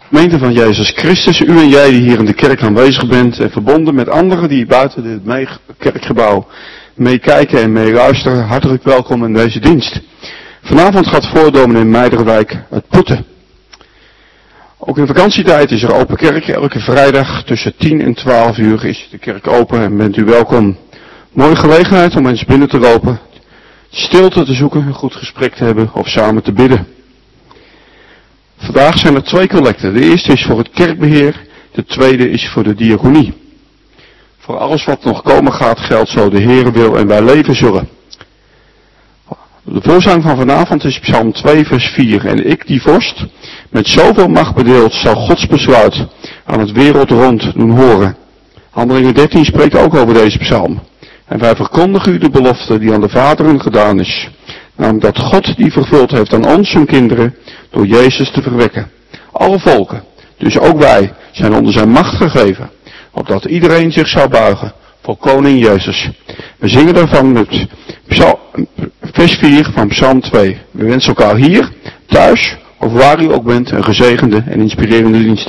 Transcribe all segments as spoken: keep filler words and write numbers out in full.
Gemeente van Jezus Christus, u en jij die hier in de kerk aanwezig bent en verbonden met anderen die buiten dit mee- kerkgebouw meekijken en meeluisteren, hartelijk welkom in deze dienst. Vanavond gaat voordomen in Meiderwijk het Putten. Ook in vakantietijd is er open kerk. Elke vrijdag tussen tien en twaalf uur is de kerk open en bent u welkom. Mooie gelegenheid om eens binnen te lopen, stilte te zoeken, een goed gesprek te hebben of samen te bidden. Vandaag zijn er twee collecten. De eerste is voor het kerkbeheer, de tweede is voor de diaconie. Voor alles wat nog komen gaat geldt zo de Heere wil en wij leven zullen. De voorzang van vanavond is Psalm twee vers vier. En ik die vorst, met zoveel macht bedeeld, zal Gods besluit aan het wereld rond doen horen. Handelingen dertien spreekt ook over deze psalm. En wij verkondigen u de belofte die aan de vaderen gedaan is. Namelijk dat God die vervuld heeft aan ons, zijn kinderen, door Jezus te verwekken. Alle volken, dus ook wij, zijn onder zijn macht gegeven, opdat iedereen zich zou buigen voor koning Jezus. We zingen daarvan met psalm, vers vier van Psalm twee. We wensen elkaar hier, thuis, of waar u ook bent, een gezegende en inspirerende dienst.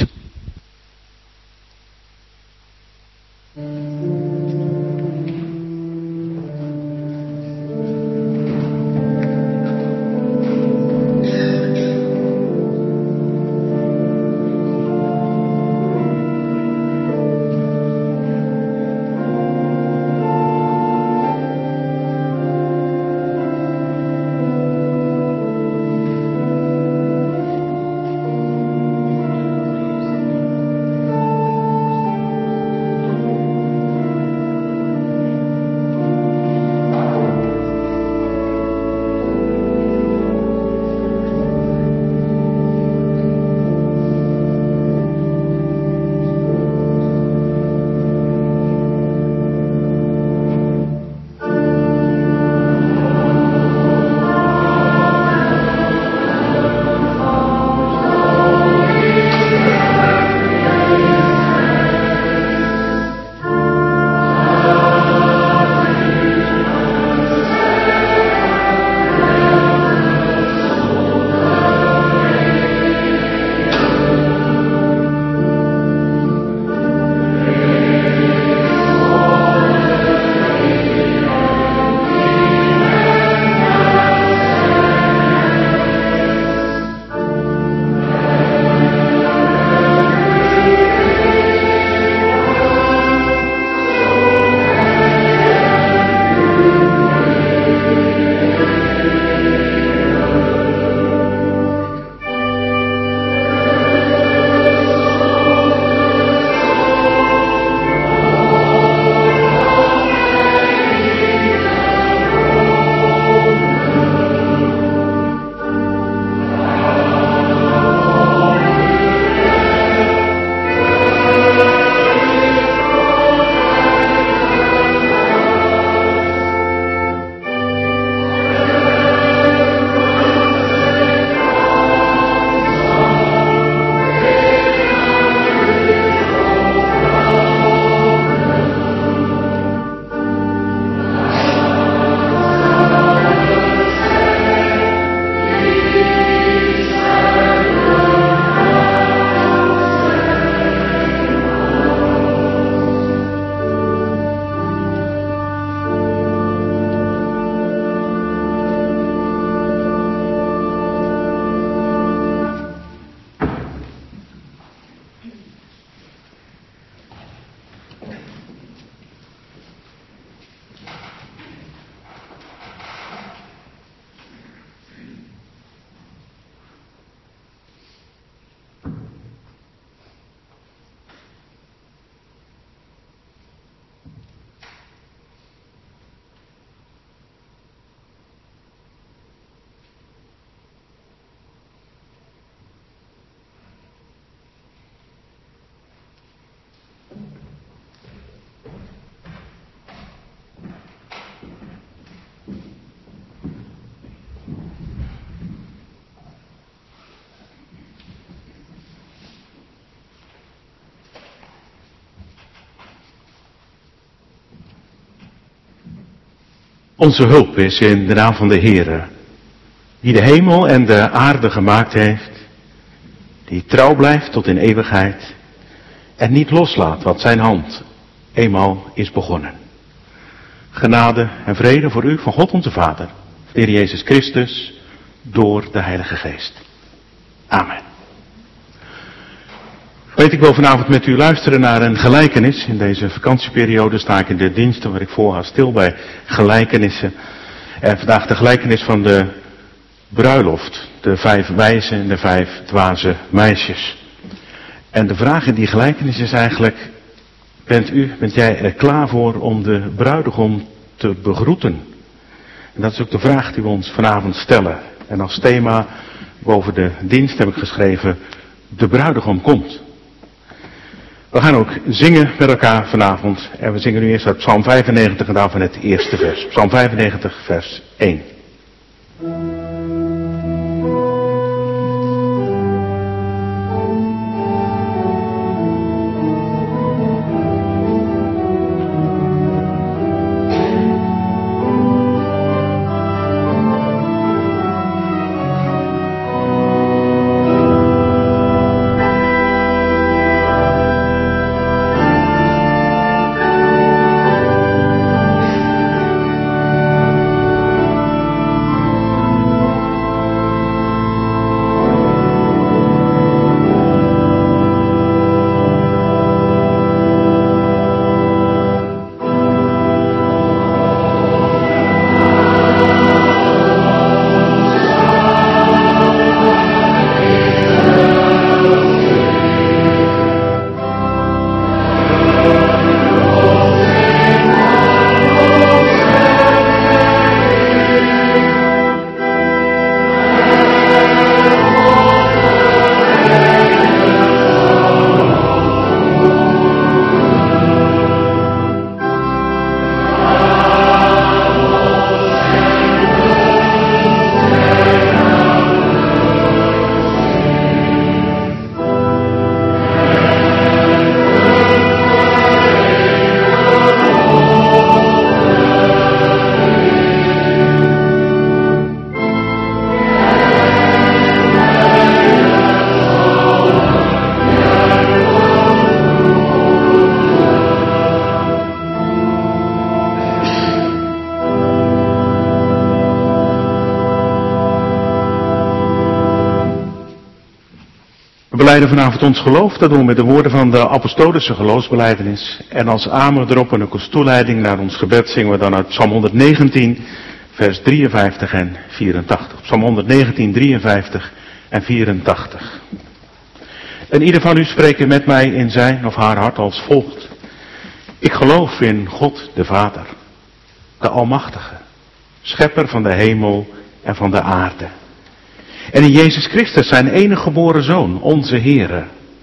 Onze hulp is in de naam van de Heere, die de hemel en de aarde gemaakt heeft, die trouw blijft tot in eeuwigheid en niet loslaat wat zijn hand eenmaal is begonnen. Genade en vrede voor u van God onze Vader, de Heer Jezus Christus, door de Heilige Geest. Amen. Weet, ik wil vanavond met u luisteren naar een gelijkenis. In deze vakantieperiode sta ik in de diensten waar ik voor ga stil bij gelijkenissen. En vandaag de gelijkenis van de bruiloft. De vijf wijze en de vijf dwaze meisjes. En de vraag in die gelijkenis is eigenlijk, bent u, bent jij er klaar voor om de bruidegom te begroeten? En dat is ook de vraag die we ons vanavond stellen. En als thema boven de dienst heb ik geschreven, de bruidegom komt. We gaan ook zingen met elkaar vanavond. En we zingen nu eerst uit Psalm vijfennegentig en daarvan het eerste vers. Psalm vijfennegentig, vers één. We belijden vanavond ons geloof, dat doen we met de woorden van de apostolische geloofsbelijdenis. En als amen erop en ook als toeleiding naar ons gebed zingen we dan uit Psalm honderdnegentien, vers drieënvijftig en vierentachtig. Psalm honderdnegentien, drieënvijftig en vierentachtig. En ieder van u spreekt met mij in zijn of haar hart als volgt. Ik geloof in God de Vader, de Almachtige, schepper van de hemel en van de aarde. En in Jezus Christus, zijn enige geboren Zoon, onze Heere,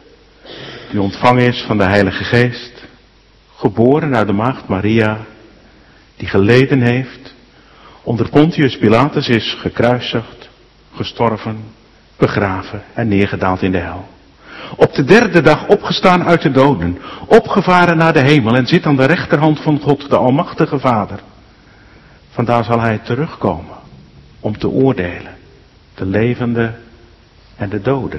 die ontvangen is van de Heilige Geest, geboren uit de maagd Maria, die geleden heeft, onder Pontius Pilatus is gekruisigd, gestorven, begraven en neergedaald in de hel. Op de derde dag opgestaan uit de doden, opgevaren naar de hemel en zit aan de rechterhand van God, de Almachtige Vader. Vandaar zal hij terugkomen om te oordelen, de levenden en de doden.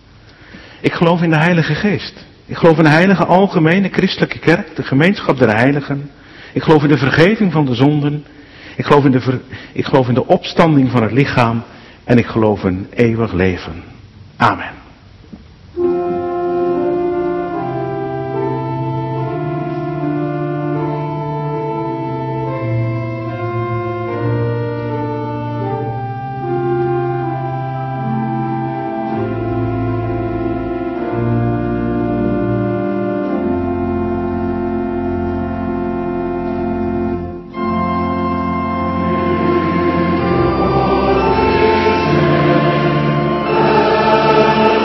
Ik geloof in de Heilige Geest. Ik geloof in de heilige algemene christelijke kerk, de gemeenschap der heiligen. Ik geloof in de vergeving van de zonden. Ik geloof in de, ver... ik geloof in de opstanding van het lichaam. En ik geloof in eeuwig leven. Amen. Amen.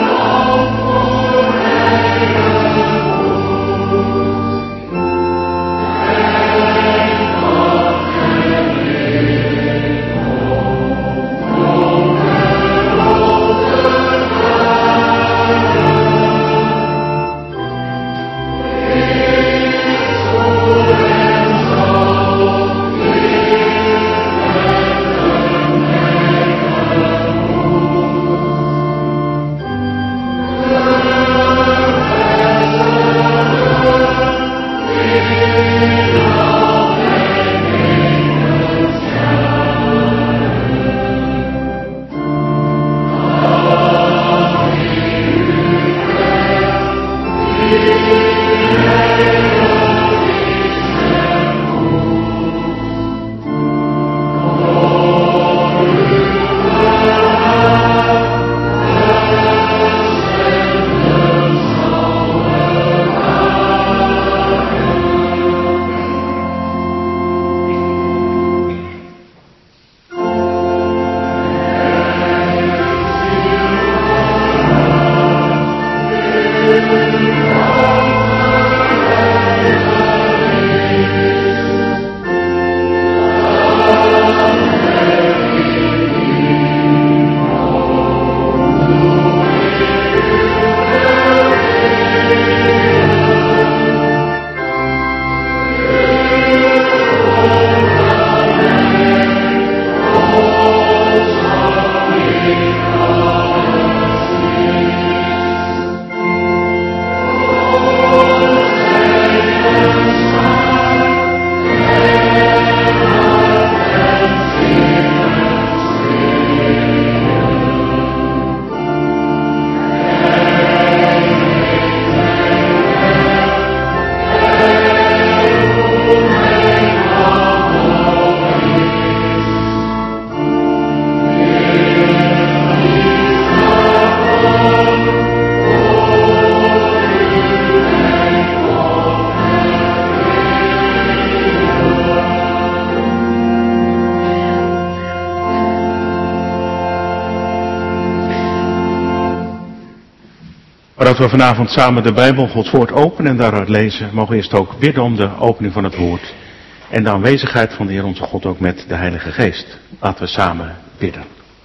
Maar dat we vanavond samen de Bijbel, Gods woord, openen en daaruit lezen, mogen we eerst ook bidden om de opening van het woord. En de aanwezigheid van de Heer onze God ook met de Heilige Geest. Laten we samen bidden.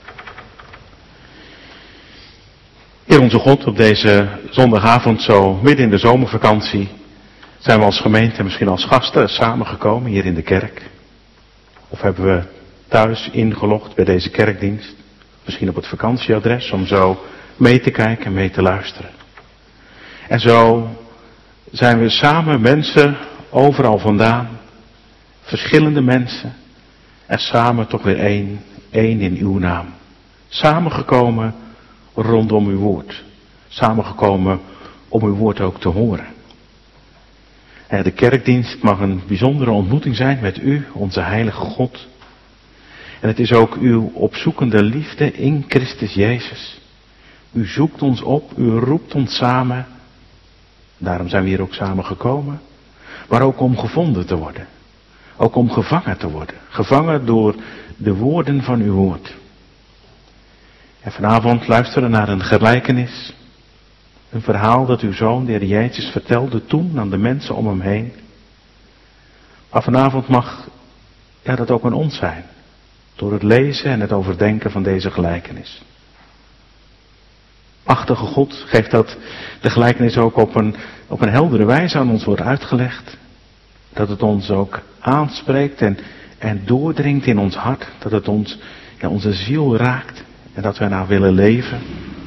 Heer onze God, op deze zondagavond, zo midden in de zomervakantie, zijn we als gemeente, misschien als gasten, samengekomen hier in de kerk. Of hebben we thuis ingelogd bij deze kerkdienst, misschien op het vakantieadres, om zo mee te kijken en mee te luisteren. En zo zijn we samen mensen overal vandaan, verschillende mensen, en samen toch weer één, één in uw naam. Samengekomen rondom uw woord. Samengekomen om uw woord ook te horen. En de kerkdienst mag een bijzondere ontmoeting zijn met u, onze heilige God. En het is ook uw opzoekende liefde in Christus Jezus. U zoekt ons op, u roept ons samen. Daarom zijn we hier ook samen gekomen. Maar ook om gevonden te worden. Ook om gevangen te worden. Gevangen door de woorden van uw woord. En vanavond luisteren naar een gelijkenis. Een verhaal dat uw zoon, de Heer Jezus, vertelde toen aan de mensen om hem heen. Maar vanavond mag ja, dat ook aan ons zijn. Door het lezen en het overdenken van deze gelijkenis. Machtige God, geeft dat de gelijkenis ook op een, op een heldere wijze aan ons wordt uitgelegd. Dat het ons ook aanspreekt en, en doordringt in ons hart. Dat het ons, ja, onze ziel raakt en dat wij naar willen leven.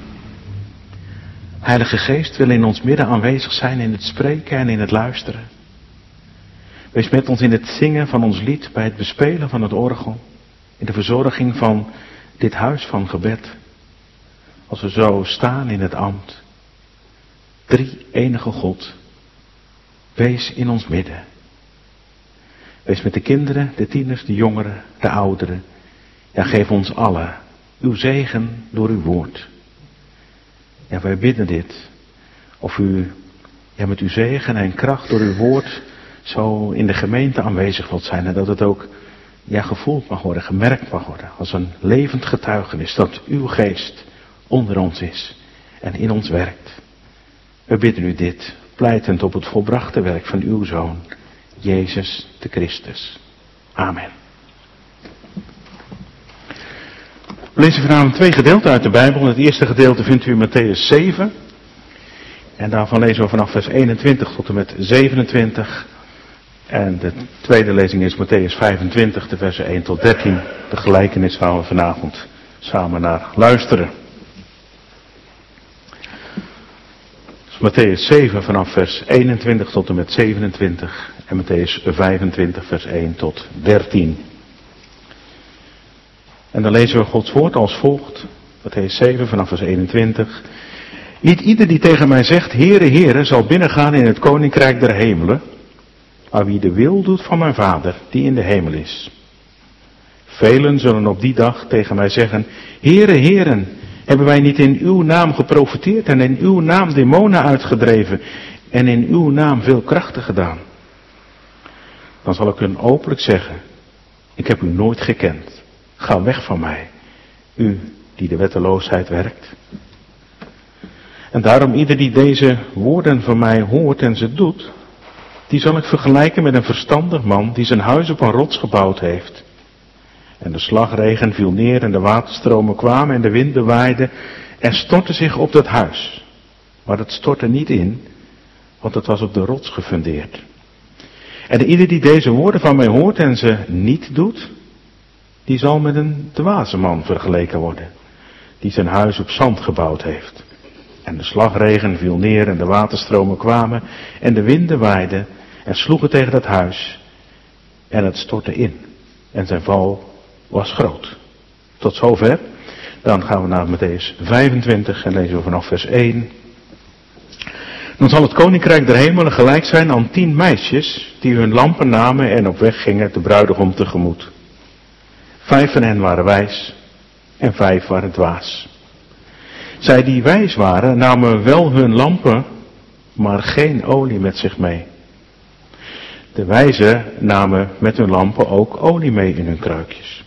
Heilige Geest wil in ons midden aanwezig zijn in het spreken en in het luisteren. Wees met ons in het zingen van ons lied, bij het bespelen van het orgel. In de verzorging van dit huis van gebed. Als we zo staan in het ambt. Drie enige God. Wees in ons midden. Wees met de kinderen, de tieners, de jongeren, de ouderen. Ja, geef ons allen uw zegen door uw woord. Ja, wij bidden dit. Of u ja, met uw zegen en kracht door uw woord zo in de gemeente aanwezig wilt zijn. En dat het ook ja, gevoeld mag worden, gemerkt mag worden. Als een levend getuigenis dat uw geest onder ons is en in ons werkt. We bidden u dit, pleitend op het volbrachte werk van uw Zoon, Jezus de Christus. Amen. We lezen vanavond twee gedeelten uit de Bijbel. Het eerste gedeelte vindt u in Mattheüs zeven. En daarvan lezen we vanaf vers eenentwintig tot en met zevenentwintig. En de tweede lezing is Mattheüs vijfentwintig, de versen één tot dertien. De gelijkenis waar we vanavond samen naar luisteren. Dus Mattheüs zeven vanaf vers eenentwintig tot en met zevenentwintig. En Mattheüs vijfentwintig vers één tot dertien. En dan lezen we Gods woord als volgt. Mattheüs zeven vanaf vers eenentwintig. Niet ieder die tegen mij zegt, Heere, Heere, zal binnengaan in het koninkrijk der hemelen. Maar wie de wil doet van mijn Vader, die in de hemel is. Velen zullen op die dag tegen mij zeggen, Heere, Heeren, hebben wij niet in uw naam geprofeteerd en in uw naam demonen uitgedreven en in uw naam veel krachten gedaan? Dan zal ik hun openlijk zeggen, ik heb u nooit gekend. Ga weg van mij, u die de wetteloosheid werkt. En daarom ieder die deze woorden van mij hoort en ze doet, die zal ik vergelijken met een verstandig man die zijn huis op een rots gebouwd heeft. En de slagregen viel neer en de waterstromen kwamen en de winden waaiden en stortten zich op dat huis. Maar het stortte niet in, want het was op de rots gefundeerd. En ieder die deze woorden van mij hoort en ze niet doet, die zal met een dwaze man vergeleken worden, die zijn huis op zand gebouwd heeft. En de slagregen viel neer en de waterstromen kwamen en de winden waaiden en sloegen tegen dat huis en het stortte in. En zijn val was groot. Tot zover. Dan gaan we naar Mattheüs vijfentwintig en lezen we vanaf vers één. Dan zal het koninkrijk der hemelen gelijk zijn aan tien meisjes die hun lampen namen en op weg gingen de bruidegom tegemoet. Vijf van hen waren wijs en vijf waren dwaas. Zij die wijs waren namen wel hun lampen, maar geen olie met zich mee. De wijzen namen met hun lampen ook olie mee in hun kruikjes.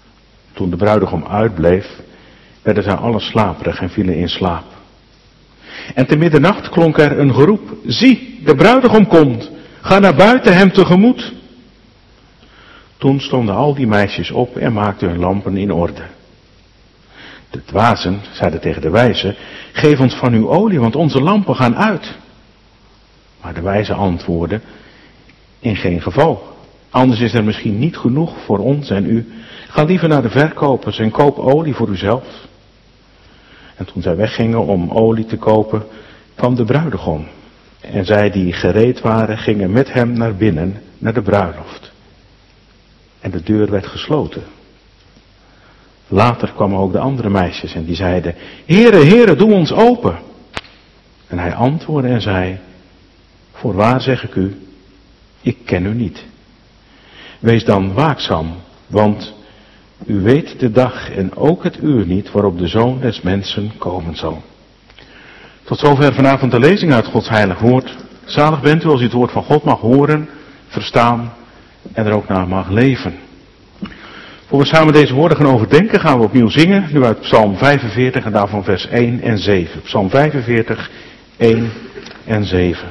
Toen de bruidegom uitbleef, werden zij alle slaperig en vielen in slaap. En te middernacht klonk er een geroep: zie, de bruidegom komt, ga naar buiten hem tegemoet. Toen stonden al die meisjes op en maakten hun lampen in orde. De dwazen zeiden tegen de wijzen: geef ons van uw olie, want onze lampen gaan uit. Maar de wijzen antwoordden: in geen geval. Anders is er misschien niet genoeg voor ons en u. Ga liever naar de verkopers en koop olie voor uzelf. En toen zij weggingen om olie te kopen, kwam de bruidegom. En zij die gereed waren, gingen met hem naar binnen, naar de bruiloft. En de deur werd gesloten. Later kwamen ook de andere meisjes en die zeiden: Heere, Heere, doe ons open. En hij antwoordde en zei: voorwaar zeg ik u, ik ken u niet. Wees dan waakzaam, want u weet de dag en ook het uur niet waarop de Zoon des Mensen komen zal. Tot zover vanavond de lezing uit Gods heilig woord. Zalig bent u als u het woord van God mag horen, verstaan en er ook naar mag leven. Voor we samen deze woorden gaan overdenken, gaan we opnieuw zingen, nu uit Psalm vijfenveertig en daarvan vers één en zeven. Psalm vijfenveertig, één en zeven.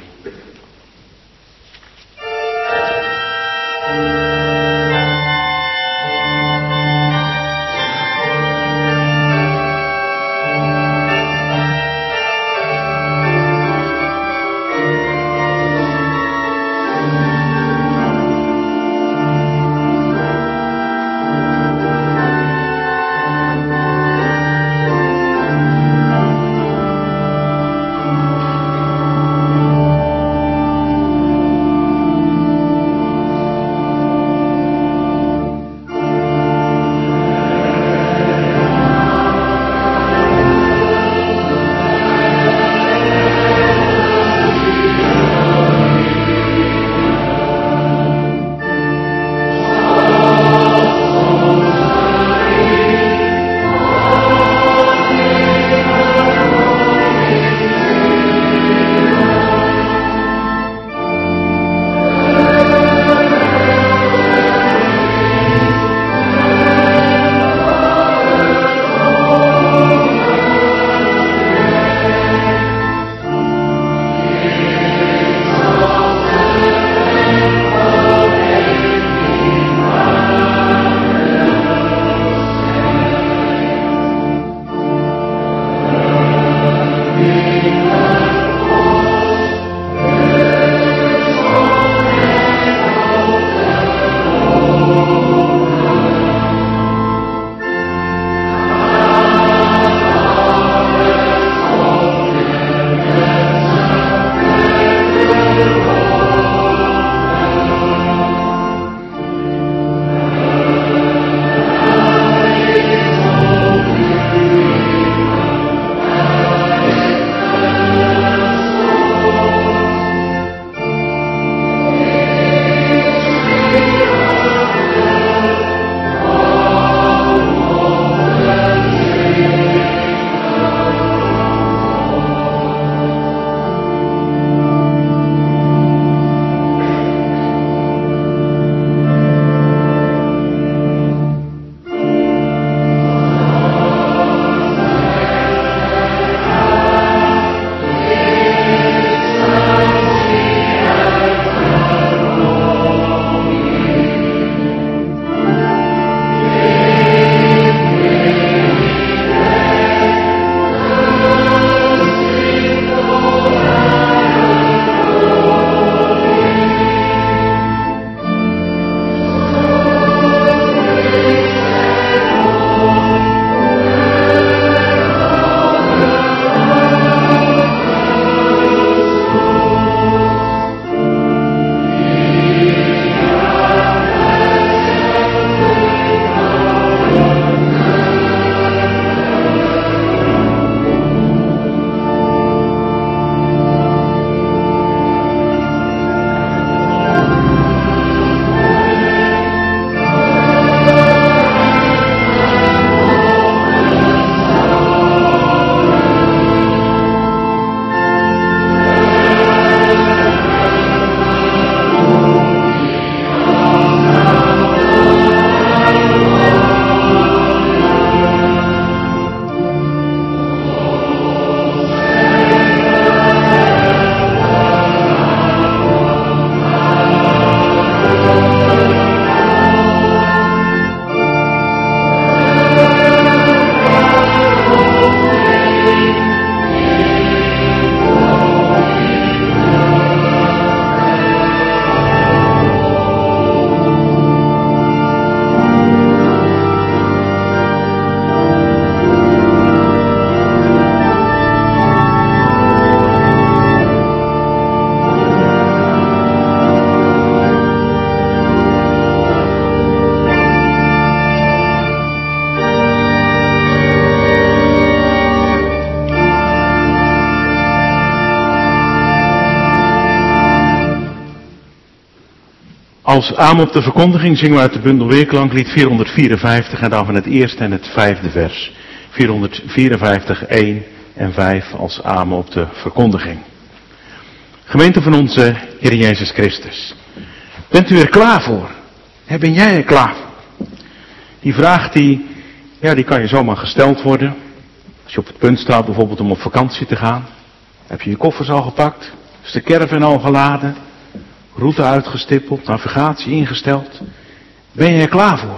Als Amen op de verkondiging zingen we uit de bundel Weerklanklied vierhonderdvierenvijftig en dan van het eerste en het vijfde vers. vierhonderdvierenvijftig, één en vijf als Amen op de verkondiging. Gemeente van onze Heer Jezus Christus. Bent u er klaar voor? He, ben jij er klaar voor? Die vraag die, ja, die kan je zomaar gesteld worden. Als je op het punt staat bijvoorbeeld om op vakantie te gaan. Heb je je koffers al gepakt? Is de caravan al geladen? Route uitgestippeld? Navigatie ingesteld? Ben je er klaar voor?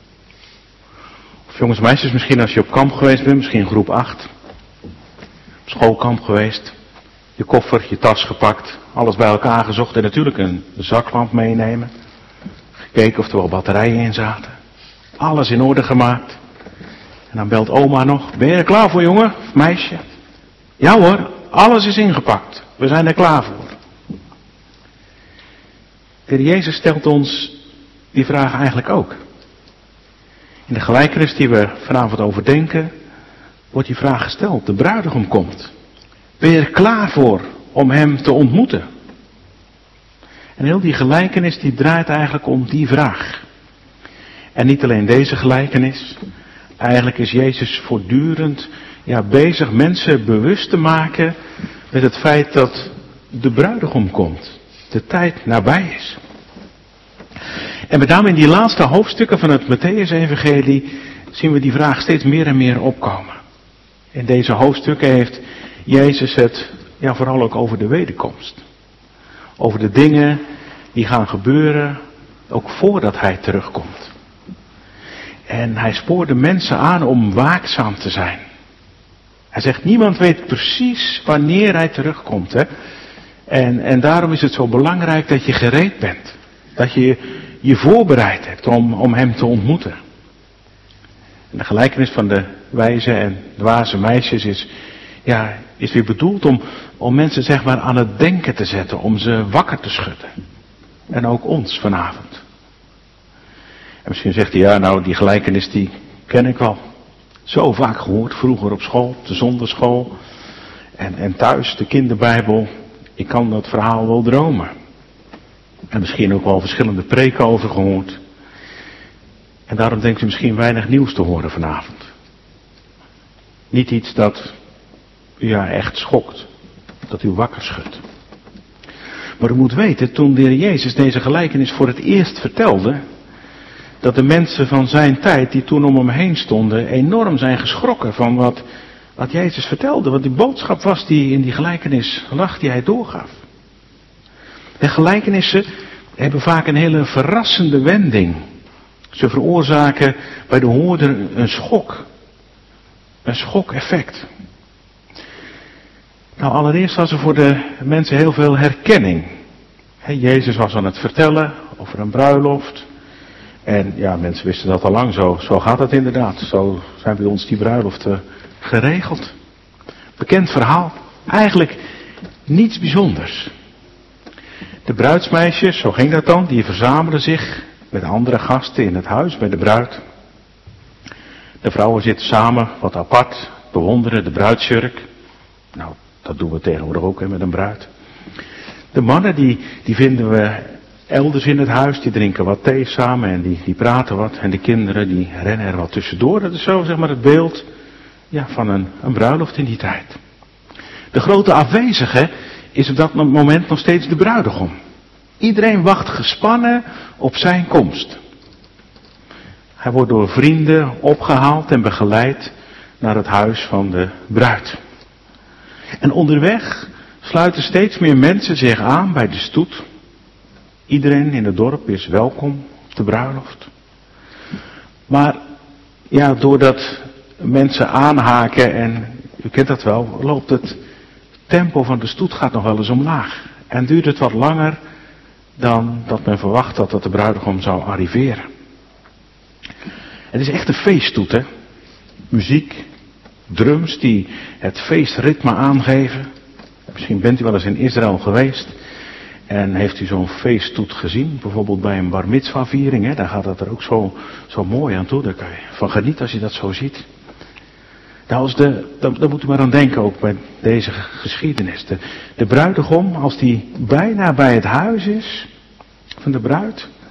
Of jongens en meisjes, misschien als je op kamp geweest bent, misschien groep acht. Op schoolkamp geweest. Je koffer, je tas gepakt. Alles bij elkaar gezocht en natuurlijk een zaklamp meenemen. Gekeken of er wel batterijen in zaten. Alles in orde gemaakt. En dan belt oma nog. Ben je er klaar voor, jongen of meisje? Ja hoor, alles is ingepakt. We zijn er klaar voor. De Heer Jezus stelt ons die vraag eigenlijk ook. In de gelijkenis die we vanavond overdenken, wordt die vraag gesteld. De bruidegom komt. Ben je er klaar voor om hem te ontmoeten? En heel die gelijkenis die draait eigenlijk om die vraag. En niet alleen deze gelijkenis. Eigenlijk is Jezus voortdurend ja, bezig mensen bewust te maken met het feit dat de bruidegom komt. De tijd nabij is. En met name in die laatste hoofdstukken van het Mattheüs-evangelie zien we die vraag steeds meer en meer opkomen. In deze hoofdstukken heeft Jezus het ja, vooral ook over de wederkomst. Over de dingen die gaan gebeuren ook voordat hij terugkomt. En hij spoort de mensen aan om waakzaam te zijn. Hij zegt, niemand weet precies wanneer hij terugkomt. Hè? En, en daarom is het zo belangrijk dat je gereed bent. Dat je je voorbereid hebt om, om hem te ontmoeten. En de gelijkenis van de wijze en dwaze meisjes is, ja, is weer bedoeld om, om mensen zeg maar aan het denken te zetten. Om ze wakker te schudden. En ook ons vanavond. En misschien zegt hij, ja nou die gelijkenis die ken ik wel. Zo vaak gehoord, vroeger op school, op de zonderschool. En, en thuis, de kinderbijbel. Ik kan dat verhaal wel dromen. En misschien ook wel verschillende preken over gehoord. En daarom denkt u misschien weinig nieuws te horen vanavond. Niet iets dat u ja, echt schokt. Dat u wakker schudt. Maar u moet weten, toen de Heer Jezus deze gelijkenis voor het eerst vertelde, dat de mensen van zijn tijd die toen om hem heen stonden enorm zijn geschrokken van wat, wat Jezus vertelde. Wat die boodschap was die in die gelijkenis lag die hij doorgaf. De gelijkenissen hebben vaak een hele verrassende wending. Ze veroorzaken bij de hoorder een schok. Een schok-effect. Nou, allereerst was er voor de mensen heel veel herkenning. He, Jezus was aan het vertellen over een bruiloft. En ja, mensen wisten dat al lang zo. Zo gaat het inderdaad. Zo zijn bij ons die bruiloften geregeld. Bekend verhaal. Eigenlijk niets bijzonders. De bruidsmeisjes, zo ging dat dan, die verzamelden zich met andere gasten in het huis bij de bruid. De vrouwen zitten samen, wat apart, bewonderen de bruidsjurk. Nou, dat doen we tegenwoordig ook hè, met een bruid. De mannen, die, die vinden we elders in het huis, die drinken wat thee samen en die, die praten wat. En de kinderen, die rennen er wat tussendoor. Dat is zo, zeg maar, het beeld ja, van een, een bruiloft in die tijd. De grote afwezige is op dat moment nog steeds de bruidegom. Iedereen wacht gespannen op zijn komst. Hij wordt door vrienden opgehaald en begeleid naar het huis van de bruid. En onderweg sluiten steeds meer mensen zich aan bij de stoet. Iedereen in het dorp is welkom op de bruiloft. Maar ja, doordat mensen aanhaken en u kent dat wel, loopt het tempo van de stoet gaat nog wel eens omlaag. En duurt het wat langer dan dat men verwacht had dat de bruidegom zou arriveren. Het is echt een feeststoet, hè. Muziek, drums die het feestritme aangeven. Misschien bent u wel eens in Israël geweest en heeft u zo'n feeststoet gezien. Bijvoorbeeld bij een bar mitzwa viering, hè. Daar gaat het er ook zo, zo mooi aan toe. Daar kan je van genieten als je dat zo ziet. Nou, als de, dan, dan moet u maar aan denken ook bij deze geschiedenis. De, de bruidegom, als die bijna bij het huis is van de bruid,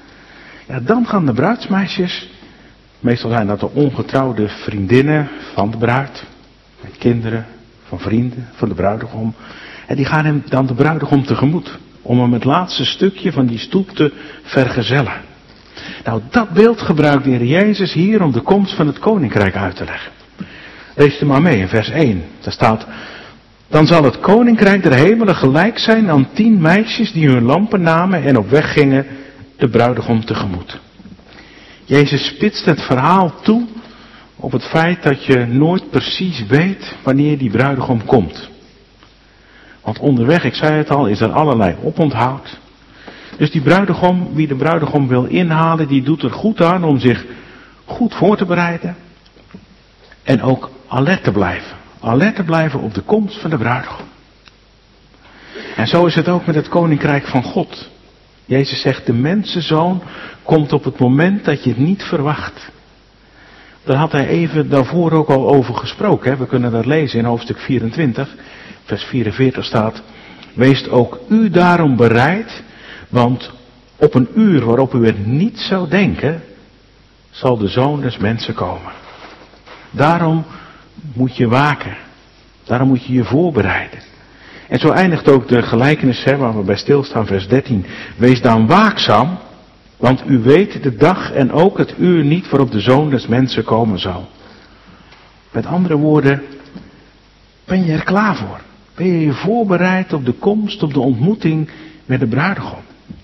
Ja, dan gaan de bruidsmeisjes, meestal zijn dat de ongetrouwde vriendinnen van de bruid, met kinderen, van vrienden, van de bruidegom. En die gaan hem dan de bruidegom tegemoet, om hem het laatste stukje van die stoet te vergezellen. Nou, dat beeld gebruikt de Heer Jezus hier om de komst van het koninkrijk uit te leggen. Lees er maar mee in vers één. Daar staat: dan zal het koninkrijk der hemelen gelijk zijn aan tien meisjes die hun lampen namen en op weg gingen de bruidegom tegemoet. Jezus spitst het verhaal toe op het feit dat je nooit precies weet wanneer die bruidegom komt. Want onderweg, ik zei het al, is er allerlei oponthoud. Dus die bruidegom, wie de bruidegom wil inhalen, die doet er goed aan om zich goed voor te bereiden. En ook alert te blijven. Alert te blijven op de komst van de bruidegom. En zo is het ook met het koninkrijk van God. Jezus zegt, de mensenzoon komt op het moment dat je het niet verwacht. Daar had hij even daarvoor ook al over gesproken. Hè? We kunnen dat lezen in hoofdstuk vierentwintig. Vers vierenveertig staat: wees ook u daarom bereid, want op een uur waarop u het niet zou denken, zal de Zoon des Mensen komen. Daarom moet je waken. Daarom moet je je voorbereiden. En zo eindigt ook de gelijkenis, hè, waar we bij stilstaan, vers dertien. Wees dan waakzaam, want u weet de dag en ook het uur niet waarop de Zoon des Mensen komen zal. Met andere woorden, ben je er klaar voor? Ben je je voorbereid op de komst, op de ontmoeting met de bruidegom?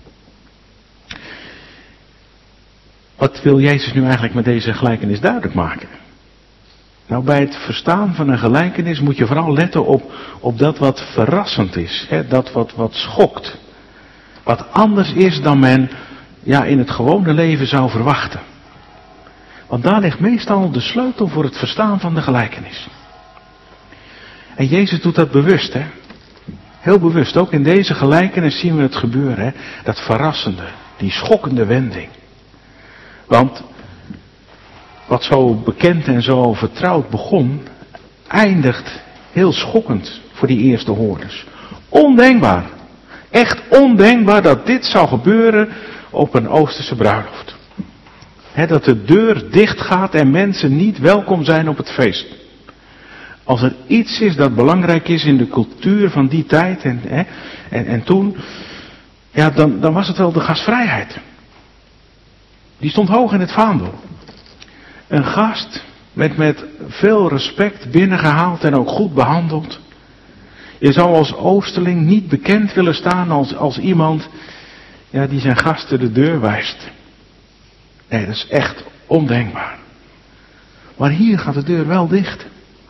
Wat wil Jezus nu eigenlijk met deze gelijkenis duidelijk maken? Nou, bij het verstaan van een gelijkenis moet je vooral letten op, op dat wat verrassend is. Hè? Dat wat, wat schokt. Wat anders is dan men ja, in het gewone leven zou verwachten. Want daar ligt meestal de sleutel voor het verstaan van de gelijkenis. En Jezus doet dat bewust, hè. Heel bewust. Ook in deze gelijkenis zien we het gebeuren, hè. Dat verrassende, die schokkende wending. Want wat zo bekend en zo vertrouwd begon, eindigt heel schokkend voor die eerste hoorders. Ondenkbaar. Echt ondenkbaar dat dit zou gebeuren op een Oosterse bruiloft. He, dat de deur dicht gaat en mensen niet welkom zijn op het feest. Als er iets is dat belangrijk is in de cultuur van die tijd en, he, en, en toen, ja, dan, dan was het wel de gastvrijheid. Die stond hoog in het vaandel. Een gast werd met veel respect binnengehaald en ook goed behandeld. Je zou als Oosterling niet bekend willen staan als, als iemand ja, die zijn gasten de deur wijst. Nee, dat is echt ondenkbaar. Maar hier gaat de deur wel dicht.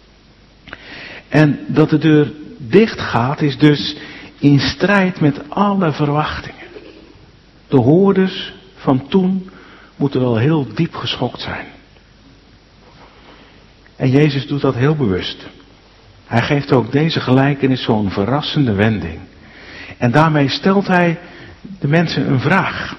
En dat de deur dicht gaat is dus in strijd met alle verwachtingen. De hoorders van toen moeten wel heel diep geschokt zijn. En Jezus doet dat heel bewust. Hij geeft ook deze gelijkenis zo'n verrassende wending. En daarmee stelt hij de mensen een vraag.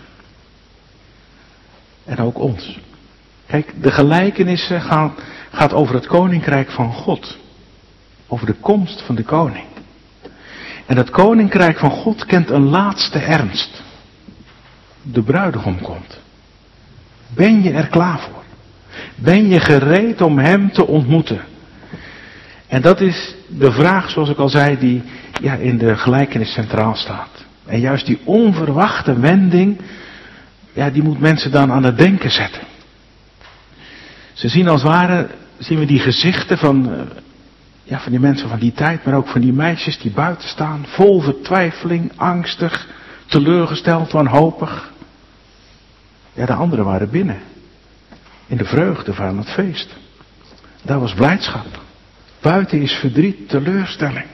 En ook ons. Kijk, de gelijkenissen gaan, gaat over het koninkrijk van God. Over de komst van de koning. En dat koninkrijk van God kent een laatste ernst. De bruidegom komt. Ben je er klaar voor? Ben je gereed om hem te ontmoeten? En dat is de vraag, zoals ik al zei, die ja, in de gelijkenis centraal staat. En juist die onverwachte wending, ja, die moet mensen dan aan het denken zetten. Ze zien als het ware, zien we die gezichten van, uh, ja, van die mensen van die tijd, maar ook van die meisjes die buiten staan, vol vertwijfeling, angstig, teleurgesteld, wanhopig. Ja, de anderen waren binnen. In de vreugde van het feest. Daar was blijdschap. Buiten is verdriet, teleurstelling.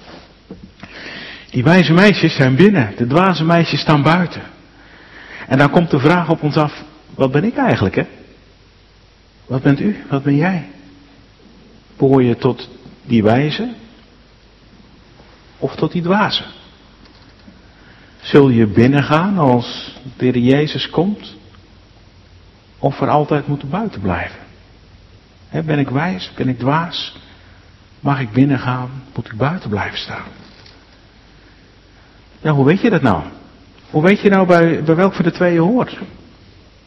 Die wijze meisjes zijn binnen. De dwaze meisjes staan buiten. En dan komt de vraag op ons af. Wat ben ik eigenlijk, hè? Wat bent u? Wat ben jij? Behoor je tot die wijze? Of tot die dwaze? Zul je binnengaan als de Heer Jezus komt? Of er altijd moeten buiten blijven? He, ben ik wijs? Ben ik dwaas? Mag ik binnengaan? Moet ik buiten blijven staan? Ja, hoe weet je dat nou? Hoe weet je nou bij, bij welk van de twee je hoort?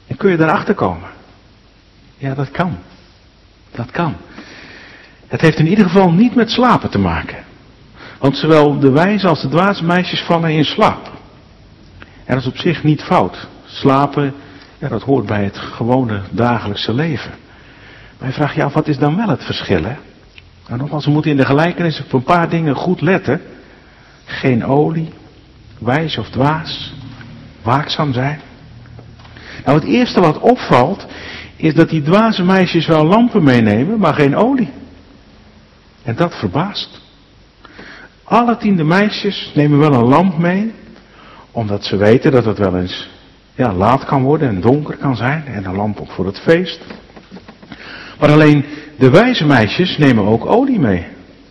En kun je daarachter komen? Ja, dat kan. Dat kan. Het heeft in ieder geval niet met slapen te maken. Want zowel de wijze als de dwaze meisjes vallen in slaap. En dat is op zich niet fout. Slapen, ja, dat hoort bij het gewone dagelijkse leven. Maar je vraagt je af, wat is dan wel het verschil, hè? Nou, nogmaals, we moeten in de gelijkenis op een paar dingen goed letten. Geen olie, wijs of dwaas, waakzaam zijn. Nou, het eerste wat opvalt, is dat die dwaze meisjes wel lampen meenemen, maar geen olie. En dat verbaast. Alle tiende meisjes nemen wel een lamp mee, omdat ze weten dat het wel eens ja, laat kan worden en donker kan zijn, en een lamp ook voor het feest. Maar alleen de wijze meisjes nemen ook olie mee.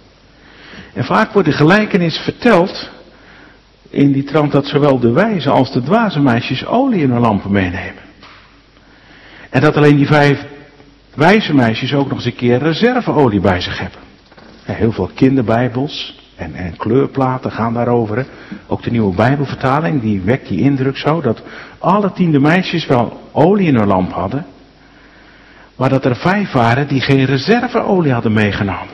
En vaak wordt de gelijkenis verteld in die trant dat zowel de wijze als de dwaze meisjes olie in hun lampen meenemen. En dat alleen die vijf wijze meisjes ook nog eens een keer reserveolie bij zich hebben. Ja, heel veel kinderbijbels en, en kleurplaten gaan daarover. Hè. Ook de nieuwe bijbelvertaling, die wekt die indruk zo dat alle tiende meisjes wel olie in hun lamp hadden. Maar dat er vijf waren die geen reserveolie hadden meegenomen.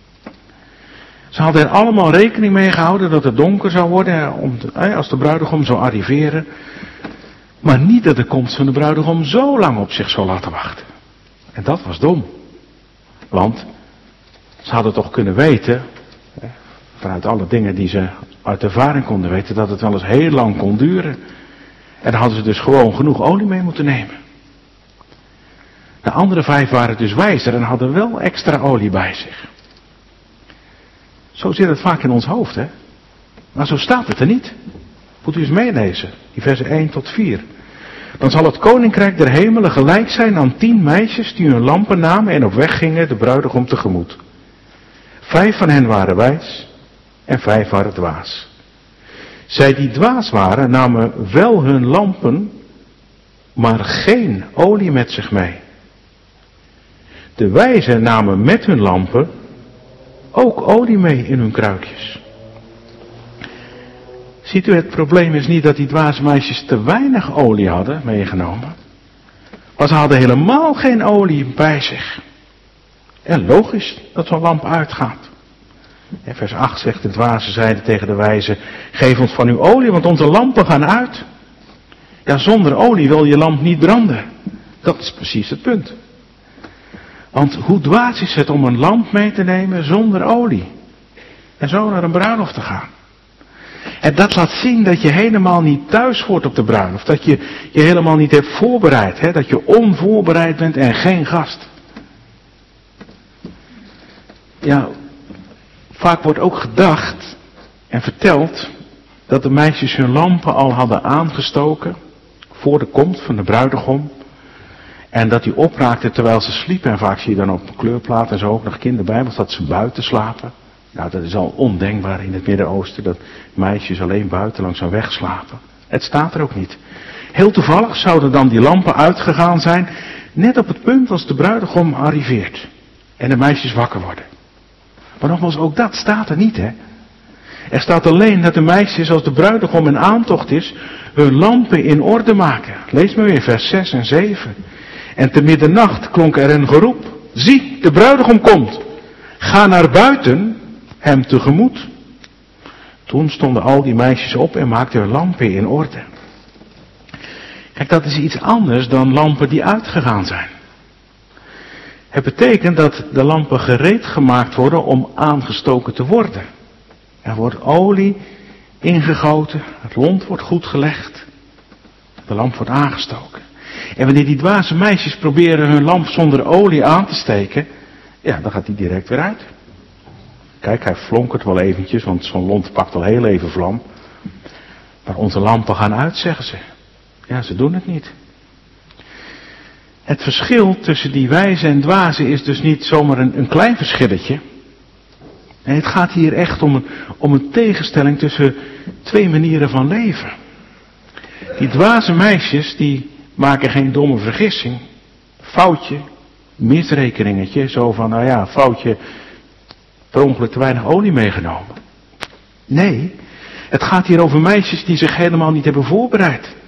Ze hadden er allemaal rekening mee gehouden dat het donker zou worden om te, als de bruidegom zou arriveren. Maar niet dat de komst van de bruidegom zo lang op zich zou laten wachten. En dat was dom. Want ze hadden toch kunnen weten, vanuit alle dingen die ze uit ervaring konden weten, dat het wel eens heel lang kon duren. En dan hadden ze dus gewoon genoeg olie mee moeten nemen. De andere vijf waren dus wijzer en hadden wel extra olie bij zich. Zo zit het vaak in ons hoofd, hè. Maar zo staat het er niet. Moet u eens meelezen, die versen één tot vier. Dan zal het koninkrijk der hemelen gelijk zijn aan tien meisjes die hun lampen namen en op weg gingen de bruidegom tegemoet. Vijf van hen waren wijs en vijf waren dwaas. Zij die dwaas waren namen wel hun lampen, maar geen olie met zich mee. De wijzen namen met hun lampen ook olie mee in hun kruikjes. Ziet u, het probleem is niet dat die dwaze meisjes te weinig olie hadden meegenomen. Maar ze hadden helemaal geen olie bij zich. En logisch dat zo'n lamp uitgaat. En vers acht zegt de dwaze zeiden tegen de wijze, geef ons van uw olie, want onze lampen gaan uit. Ja, zonder olie wil je lamp niet branden. Dat is precies het punt. Want hoe dwaas is het om een lamp mee te nemen zonder olie? En zo naar een bruiloft te gaan. En dat laat zien dat je helemaal niet thuis hoort op de bruiloft. Dat je je helemaal niet hebt voorbereid. Hè? Dat je onvoorbereid bent en geen gast. Ja, vaak wordt ook gedacht en verteld dat de meisjes hun lampen al hadden aangestoken voor de komst van de bruidegom. En dat die opraakten terwijl ze sliepen. En vaak zie je dan op kleurplaten en zo ook nog kinderbijbels dat ze buiten slapen. Nou, dat is al ondenkbaar in het Midden-Oosten, dat meisjes alleen buiten langs een weg slapen. Het staat er ook niet. Heel toevallig zouden dan die lampen uitgegaan zijn, net op het punt als de bruidegom arriveert. En de meisjes wakker worden. Maar nogmaals, ook dat staat er niet, hè. Er staat alleen dat de meisjes, als de bruidegom in aantocht is, hun lampen in orde maken. Lees maar weer vers zes en zeven. En te middernacht klonk er een geroep. Zie, de bruidegom komt. Ga naar buiten hem tegemoet. Toen stonden al die meisjes op en maakten hun lampen in orde. Kijk, dat is iets anders dan lampen die uitgegaan zijn. Het betekent dat de lampen gereed gemaakt worden om aangestoken te worden. Er wordt olie ingegoten, het lont wordt goed gelegd, de lamp wordt aangestoken. En wanneer die dwaze meisjes proberen hun lamp zonder olie aan te steken, ja, dan gaat die direct weer uit. Kijk, hij flonkert wel eventjes, want zo'n lont pakt al heel even vlam. Maar onze lampen gaan uit, zeggen ze. Ja, ze doen het niet. Het verschil tussen die wijze en dwaze is dus niet zomaar een, een klein verschilletje. Nee, het gaat hier echt om een, om een tegenstelling tussen twee manieren van leven. Die dwaze meisjes, die maken geen domme vergissing. Foutje, misrekeningetje, zo van, nou ja, foutje, per ongeluk te weinig olie meegenomen. Nee, het gaat hier over meisjes die zich helemaal niet hebben voorbereid.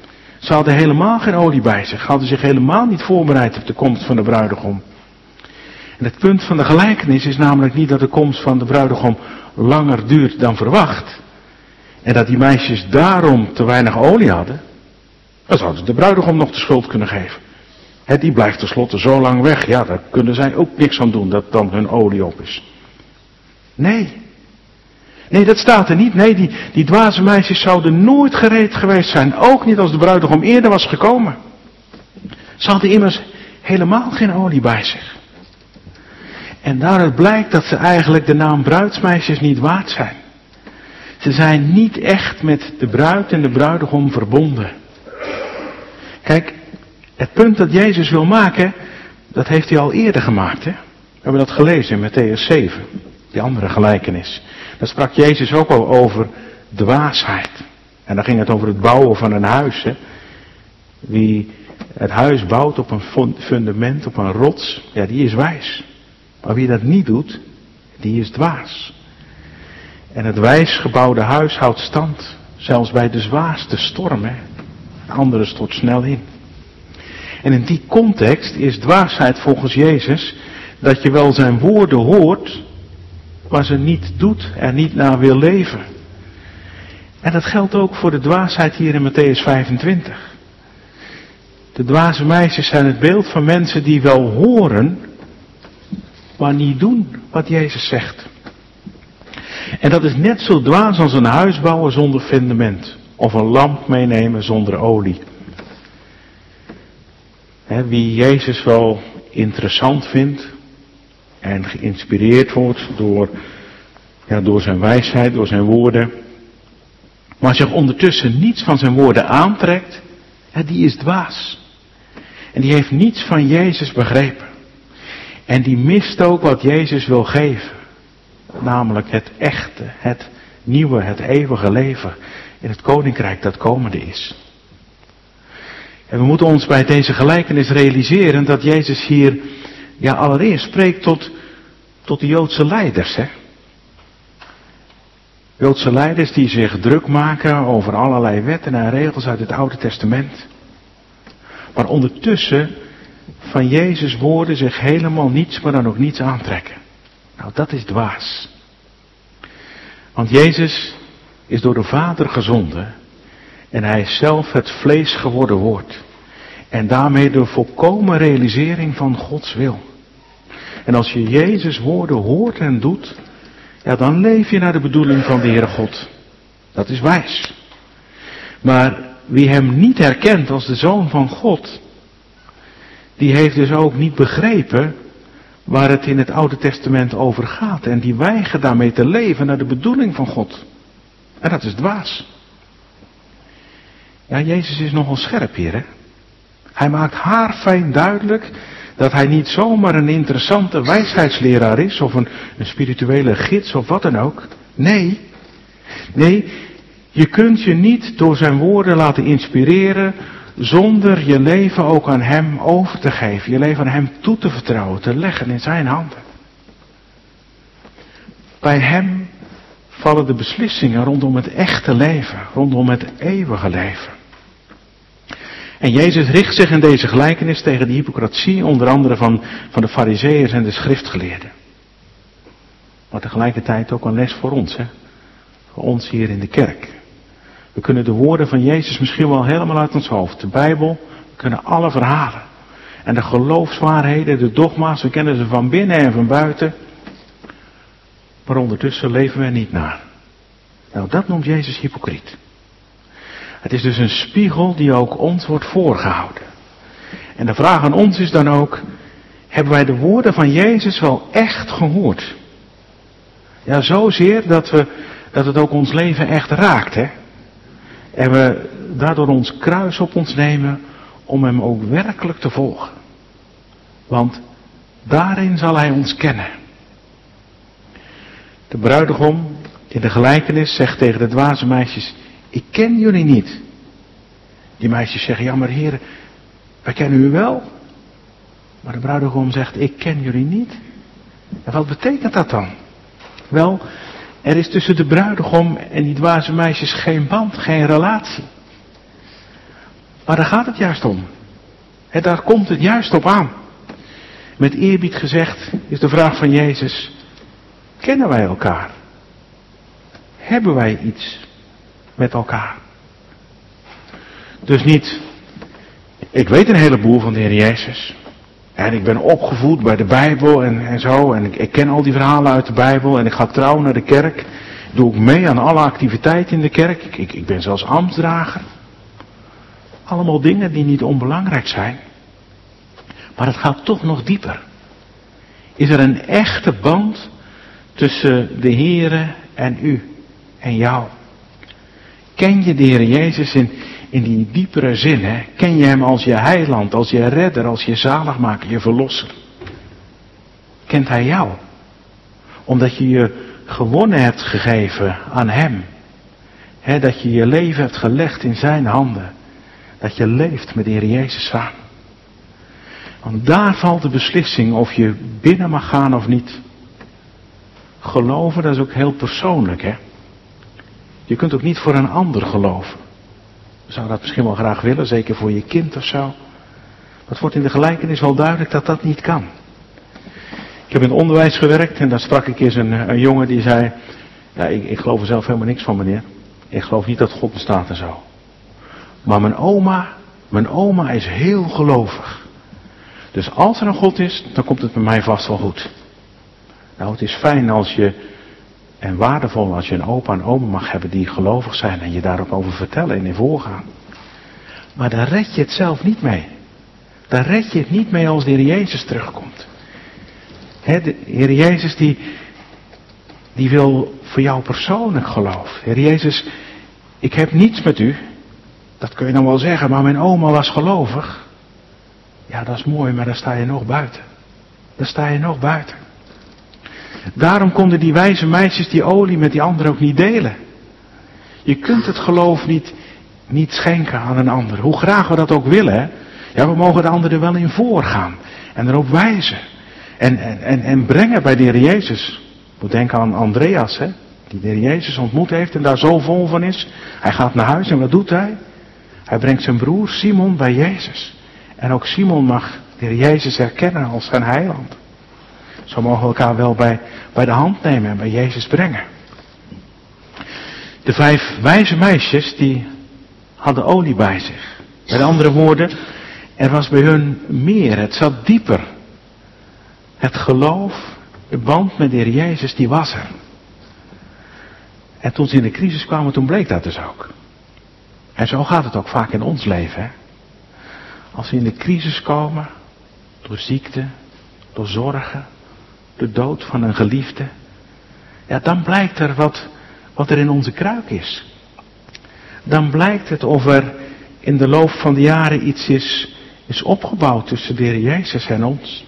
Ze hadden helemaal geen olie bij zich. Hadden zich helemaal niet voorbereid op de komst van de bruidegom. En het punt van de gelijkenis is namelijk niet dat de komst van de bruidegom langer duurt dan verwacht. En dat die meisjes daarom te weinig olie hadden. Dan zouden ze de bruidegom nog de schuld kunnen geven. He, die blijft tenslotte zo lang weg. Ja, daar kunnen zij ook niks aan doen dat dan hun olie op is. Nee. Nee, dat staat er niet. Nee, die, die dwaze meisjes zouden nooit gereed geweest zijn. Ook niet als de bruidegom eerder was gekomen. Ze hadden immers helemaal geen olie bij zich. En daaruit blijkt dat ze eigenlijk de naam bruidsmeisjes niet waard zijn. Ze zijn niet echt met de bruid en de bruidegom verbonden. Kijk, het punt dat Jezus wil maken, dat heeft hij al eerder gemaakt. Hè? We hebben dat gelezen in Mattheüs zeven, die andere gelijkenis. Daar sprak Jezus ook al over dwaasheid. En dan ging het over het bouwen van een huis. Hè? Wie het huis bouwt op een fundament, op een rots, ja, die is wijs. Maar wie dat niet doet, die is dwaas. En het wijs gebouwde huis houdt stand, zelfs bij de zwaarste storm. Hè? De andere stort snel in. En in die context is dwaasheid volgens Jezus dat je wel zijn woorden hoort, maar ze niet doet en niet naar wil leven. En dat geldt ook voor de dwaasheid hier in Mattheüs vijfentwintig. De dwaze meisjes zijn het beeld van mensen die wel horen, maar niet doen wat Jezus zegt. En dat is net zo dwaas als een huis bouwen zonder fundament. Of een lamp meenemen zonder olie. He, wie Jezus wel interessant vindt en geïnspireerd wordt door, ja, door zijn wijsheid, door zijn woorden, maar zich ondertussen niets van zijn woorden aantrekt, ja, die is dwaas. En die heeft niets van Jezus begrepen. En die mist ook wat Jezus wil geven. Namelijk het echte, het nieuwe, het eeuwige leven in het koninkrijk dat komende is. En we moeten ons bij deze gelijkenis realiseren dat Jezus hier, ja, allereerst spreekt tot, tot de Joodse leiders, hè. Joodse leiders die zich druk maken over allerlei wetten en regels uit het Oude Testament. Maar ondertussen van Jezus' woorden zich helemaal niets, maar dan ook niets aantrekken. Nou, dat is dwaas. Want Jezus is door de Vader gezonden en hij is zelf het vlees geworden woord. En daarmee de volkomen realisering van Gods wil. En als je Jezus' woorden hoort en doet, ja, dan leef je naar de bedoeling van de Heere God. Dat is wijs. Maar wie hem niet herkent als de Zoon van God, die heeft dus ook niet begrepen waar het in het Oude Testament over gaat. En die weigert daarmee te leven naar de bedoeling van God. En dat is dwaas. Ja, Jezus is nogal scherp hier, hè. Hij maakt haarfijn duidelijk dat hij niet zomaar een interessante wijsheidsleraar is, of een, een spirituele gids, of wat dan ook. Nee, nee, je kunt je niet door zijn woorden laten inspireren, zonder je leven ook aan hem over te geven, je leven aan hem toe te vertrouwen, te leggen in zijn handen. Bij hem vallen de beslissingen rondom het echte leven, rondom het eeuwige leven. En Jezus richt zich in deze gelijkenis tegen de hypocrisie, onder andere van, van de farizeeërs en de schriftgeleerden. Maar tegelijkertijd ook een les voor ons, hè? Voor ons hier in de kerk. We kunnen de woorden van Jezus misschien wel helemaal uit ons hoofd. De Bijbel, we kunnen alle verhalen. En de geloofswaarheden, de dogma's, we kennen ze van binnen en van buiten. Maar ondertussen leven we er niet naar. Nou, dat noemt Jezus hypocriet. Het is dus een spiegel die ook ons wordt voorgehouden. En de vraag aan ons is dan ook, hebben wij de woorden van Jezus wel echt gehoord? Ja, zozeer dat we, dat het ook ons leven echt raakt, hè? En we daardoor ons kruis op ons nemen om hem ook werkelijk te volgen. Want daarin zal hij ons kennen. De bruidegom in de gelijkenis zegt tegen de dwaze meisjes, ik ken jullie niet. Die meisjes zeggen, ja maar heren, wij kennen u wel. Maar de bruidegom zegt, ik ken jullie niet. En wat betekent dat dan? Wel, er is tussen de bruidegom en die dwaze meisjes geen band, geen relatie. Maar daar gaat het juist om. He, daar komt het juist op aan. Met eerbied gezegd is de vraag van Jezus, kennen wij elkaar? Hebben wij iets met elkaar? Dus niet, ik weet een heleboel van de Heer Jezus. En ik ben opgevoed bij de Bijbel en, en zo. En ik, ik ken al die verhalen uit de Bijbel. En ik ga trouw naar de kerk. Doe ik mee aan alle activiteiten in de kerk. Ik, ik, ik ben zelfs ambtsdrager. Allemaal dingen die niet onbelangrijk zijn. Maar het gaat toch nog dieper. Is er een echte band tussen de Heere en u en jou? Ken je de Heer Jezus in, in die diepere zin? Hè? Ken je Hem als je heiland, als je redder, als je zaligmaker, je verlosser? Kent Hij jou? Omdat je je gewonnen hebt gegeven aan Hem. Hè, dat je je leven hebt gelegd in Zijn handen. Dat je leeft met de Heer Jezus samen. Want daar valt de beslissing of je binnen mag gaan of niet. Geloven, dat is ook heel persoonlijk, hè. Je kunt ook niet voor een ander geloven. Je zou dat misschien wel graag willen, zeker voor je kind of zo. Maar het wordt in de gelijkenis wel duidelijk dat dat niet kan. Ik heb in het onderwijs gewerkt en daar sprak ik eens een, een jongen die zei, ja, ik, ik geloof er zelf helemaal niks van, meneer. Ik geloof niet dat God bestaat en zo. Maar mijn oma, mijn oma is heel gelovig. Dus als er een God is, dan komt het bij mij vast wel goed. Nou, het is fijn als je, en waardevol als je een opa en oma mag hebben die gelovig zijn en je daar ook over vertellen en in voorgaan. Maar daar red je het zelf niet mee. Daar red je het niet mee als de Heer Jezus terugkomt. He, de Heer Jezus die, die wil voor jou persoonlijk geloof. Heer Jezus, ik heb niets met u. Dat kun je dan wel zeggen, maar mijn oma was gelovig. Ja, dat is mooi, maar daar sta je nog buiten. Daar sta je nog buiten. Daarom konden die wijze meisjes die olie met die anderen ook niet delen. Je kunt het geloof niet, niet schenken aan een ander. Hoe graag we dat ook willen. Hè? Ja, we mogen de ander er wel in voorgaan. En erop wijzen. En, en, en brengen bij de Heer Jezus. Ik moet denken aan Andreas, hè? Die de Heer Jezus ontmoet heeft en daar zo vol van is. Hij gaat naar huis en wat doet hij? Hij brengt zijn broer Simon bij Jezus. En ook Simon mag de Heer Jezus herkennen als zijn heiland. Zo mogen we elkaar wel bij, bij de hand nemen en bij Jezus brengen. De vijf wijze meisjes die hadden olie bij zich. Met andere woorden, er was bij hun meer, het zat dieper. Het geloof, de band met de Heer Jezus, die was er. En toen ze in de crisis kwamen, toen bleek dat dus ook. En zo gaat het ook vaak in ons leven. Hè? Als we in de crisis komen, door ziekte, door zorgen, de dood van een geliefde. Ja, dan blijkt er wat, wat er in onze kruik is. Dan blijkt het of er in de loop van de jaren iets is, is opgebouwd tussen de Heer Jezus en ons.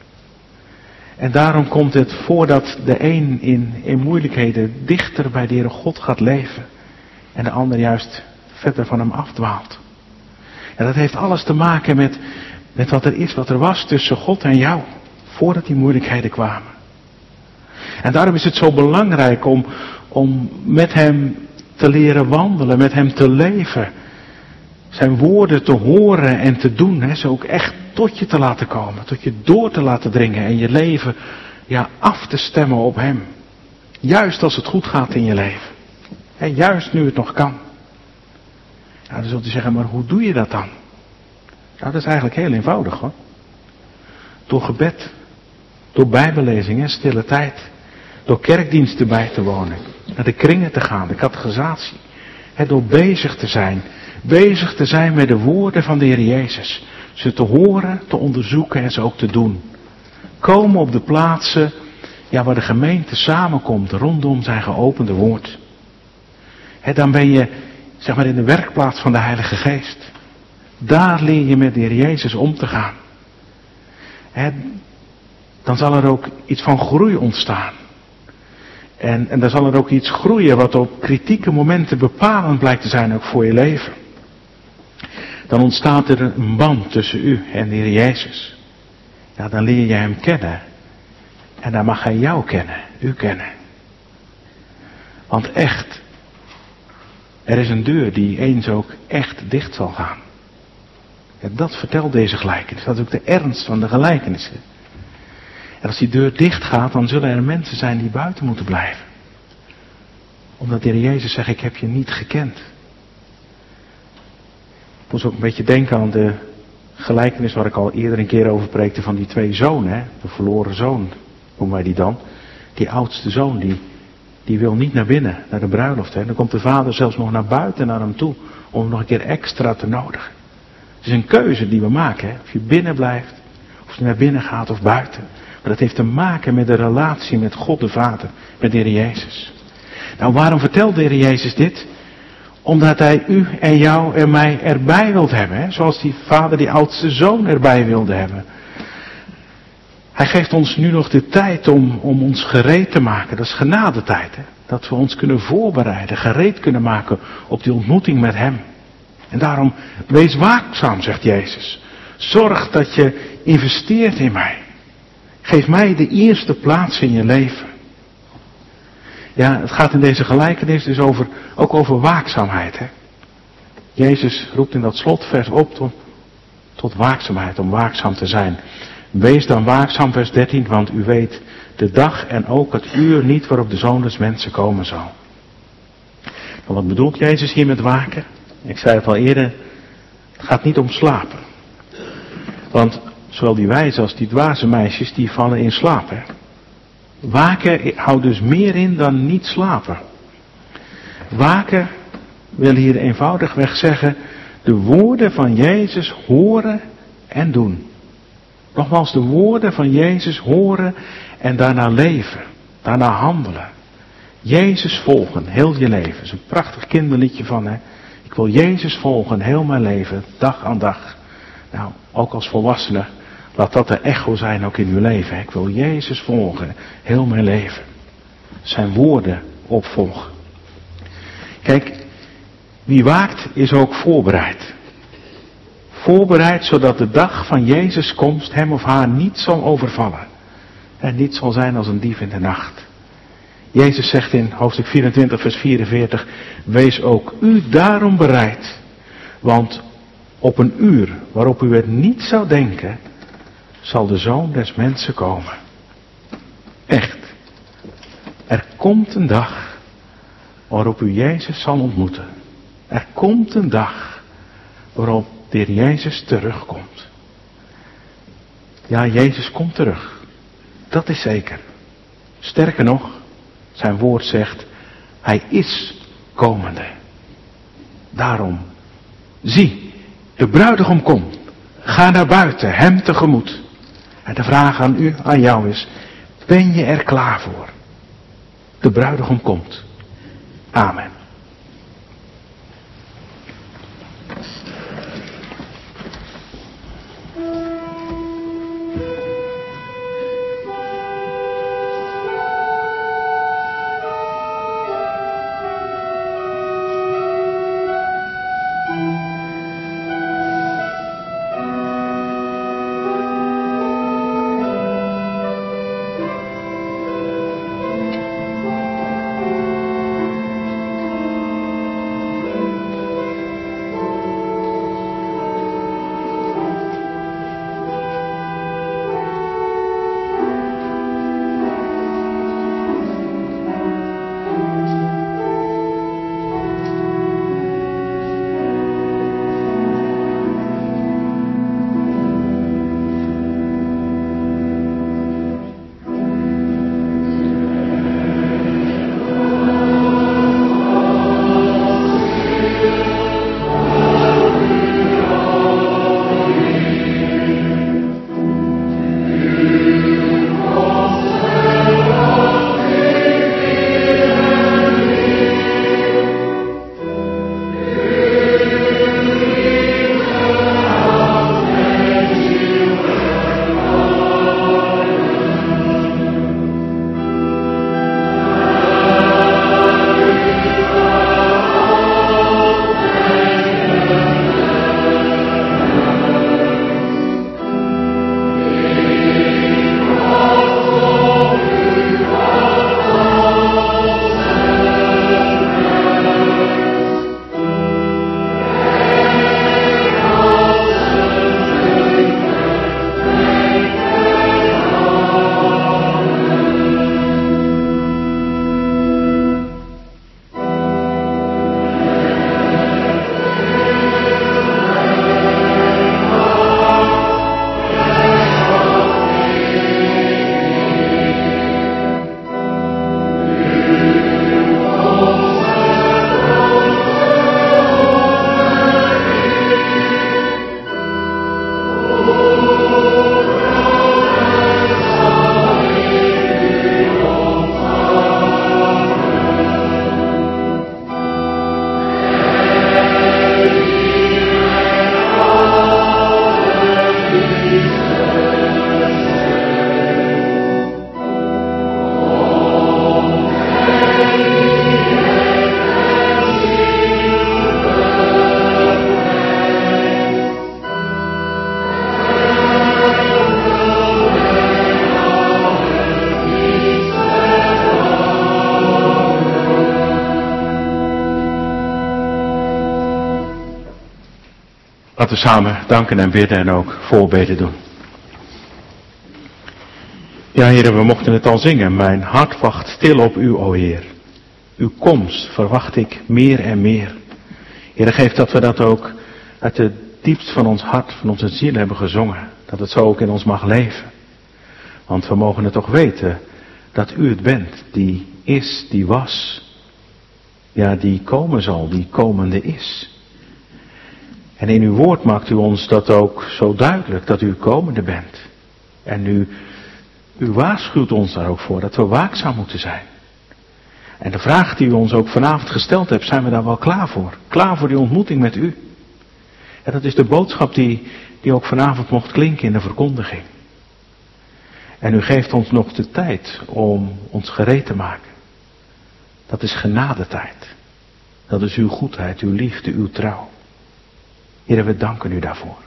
En daarom komt het voordat de een in, in moeilijkheden dichter bij de Heere God gaat leven. En de ander juist verder van hem afdwaalt. En dat heeft alles te maken met, met wat er is, wat er was tussen God en jou. Voordat die moeilijkheden kwamen. En daarom is het zo belangrijk om, om met hem te leren wandelen, met hem te leven. Zijn woorden te horen en te doen. Hè, ze ook echt tot je te laten komen. Tot je door te laten dringen. En je leven ja, af te stemmen op hem. Juist als het goed gaat in je leven. En juist nu het nog kan. Ja, dan zult u zeggen, maar hoe doe je dat dan? Nou, dat is eigenlijk heel eenvoudig hoor. Door gebed. Door bijbellezing en stille tijd. Door kerkdiensten bij te wonen. Naar de kringen te gaan, de catechisatie. He, door bezig te zijn. Bezig te zijn met de woorden van de Heer Jezus. Ze te horen, te onderzoeken en ze ook te doen. Komen op de plaatsen ja, waar de gemeente samenkomt rondom zijn geopende woord. He, dan ben je zeg maar in de werkplaats van de Heilige Geest. Daar leer je met de Heer Jezus om te gaan. He, dan zal er ook iets van groei ontstaan. En, en dan zal er ook iets groeien wat op kritieke momenten bepalend blijkt te zijn ook voor je leven. Dan ontstaat er een band tussen u en de Heer Jezus. Ja, dan leer je hem kennen. En dan mag hij jou kennen, u kennen. Want echt, er is een deur die eens ook echt dicht zal gaan. Ja, dat vertelt deze gelijkenis. Dat is ook de ernst van de gelijkenissen. En als die deur dicht gaat, dan zullen er mensen zijn die buiten moeten blijven. Omdat de Heer Jezus zegt, ik heb je niet gekend. Ik moest ook een beetje denken aan de gelijkenis waar ik al eerder een keer over preekte van die twee zonen. Hè? De verloren zoon, noemen wij die dan. Die oudste zoon, die, die wil niet naar binnen, naar de bruiloft. Hè? Dan komt de vader zelfs nog naar buiten naar hem toe, om hem nog een keer extra te nodigen. Het is een keuze die we maken, hè? Of je binnen blijft, of je naar binnen gaat of buiten. Maar dat heeft te maken met de relatie met God de Vader, met de Heer Jezus. Nou, waarom vertelt de Heer Jezus dit? Omdat Hij u en jou en mij erbij wilt hebben. Hè? Zoals die vader die oudste zoon erbij wilde hebben. Hij geeft ons nu nog de tijd om, om ons gereed te maken. Dat is genadetijd. Hè? Dat we ons kunnen voorbereiden, gereed kunnen maken op die ontmoeting met Hem. En daarom, wees waakzaam, zegt Jezus. Zorg dat je investeert in mij. Geef mij de eerste plaats in je leven. Ja, het gaat in deze gelijkenis dus over, ook over waakzaamheid. Hè? Jezus roept in dat slotvers op tot, tot waakzaamheid, om waakzaam te zijn. Wees dan waakzaam, vers dertien, want u weet de dag en ook het uur niet waarop de Zoon des Mensen komen zal. En wat bedoelt Jezus hier met waken? Ik zei het al eerder, het gaat niet om slapen. Want zowel die wijze als die dwaze meisjes, die vallen in slaap. Hè? Waken houdt dus meer in dan niet slapen. Waken wil hier eenvoudigweg zeggen, de woorden van Jezus horen en doen. Nogmaals, de woorden van Jezus horen en daarna leven, daarna handelen. Jezus volgen, heel je leven. Dat is een prachtig kinderliedje van, hè. Ik wil Jezus volgen, heel mijn leven, dag aan dag. Nou, ook als volwassene, laat dat de echo zijn ook in uw leven. Hè. Ik wil Jezus volgen, heel mijn leven. Zijn woorden opvolgen. Kijk, wie waakt is ook voorbereid. Voorbereid zodat de dag van Jezus' komst hem of haar niet zal overvallen. En niet zal zijn als een dief in de nacht. Jezus zegt in hoofdstuk vierentwintig vers vierenveertig, wees ook u daarom bereid. Want op een uur waarop u het niet zou denken, zal de Zoon des Mensen komen. Echt. Er komt een dag waarop u Jezus zal ontmoeten. Er komt een dag waarop de Heer Jezus terugkomt. Ja, Jezus komt terug. Dat is zeker. Sterker nog, zijn woord zegt, Hij is komende. Daarom, zie, de bruidegom komt. Ga naar buiten, Hem tegemoet. En de vraag aan u, aan jou is, ben je er klaar voor? De bruidegom komt. Amen. Laten we samen danken en bidden en ook voorbeden doen. Ja, Heer, we mochten het al zingen. Mijn hart wacht stil op u, o Heer. Uw komst verwacht ik meer en meer. Heer, geef dat we dat ook uit het diepst van ons hart, van onze ziel hebben gezongen. Dat het zo ook in ons mag leven. Want we mogen het toch weten dat u het bent, die is, die was. Ja, die komen zal, die komende is. En in uw woord maakt u ons dat ook zo duidelijk, dat u komende bent. En u, u waarschuwt ons daar ook voor, dat we waakzaam moeten zijn. En de vraag die u ons ook vanavond gesteld hebt, zijn we daar wel klaar voor? Klaar voor die ontmoeting met u? En dat is de boodschap die, die ook vanavond mocht klinken in de verkondiging. En u geeft ons nog de tijd om ons gereed te maken. Dat is genadetijd. Dat is uw goedheid, uw liefde, uw trouw. Heer, we danken u daarvoor.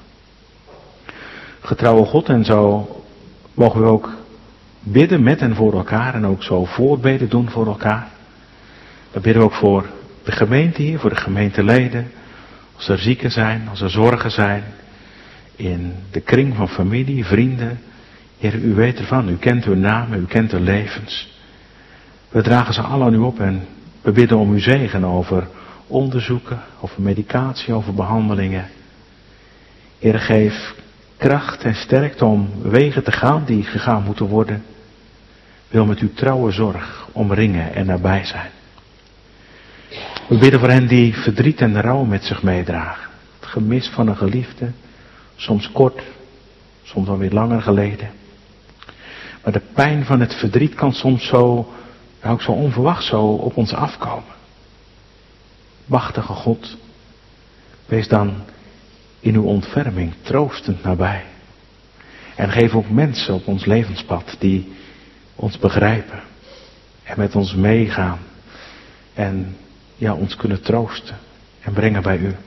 Getrouwe God, en zo mogen we ook bidden met en voor elkaar en ook zo voorbeden doen voor elkaar. We bidden ook voor de gemeente hier, voor de gemeenteleden. Als er zieken zijn, als er zorgen zijn. In de kring van familie, vrienden. Heer, u weet ervan, u kent hun namen, u kent hun levens. We dragen ze allen aan u op en we bidden om uw zegen over onderzoeken, over medicatie, over behandelingen. Heer, geef kracht en sterkte om wegen te gaan die gegaan moeten worden. Wil met uw trouwe zorg omringen en nabij zijn. We bidden voor hen die verdriet en rouw met zich meedragen. Het gemis van een geliefde, soms kort, soms alweer langer geleden. Maar de pijn van het verdriet kan soms zo, ook zo onverwacht zo op ons afkomen. Machtige God, wees dan in uw ontferming troostend nabij. En geef ook mensen op ons levenspad die ons begrijpen en met ons meegaan en ja, ons kunnen troosten en brengen bij u.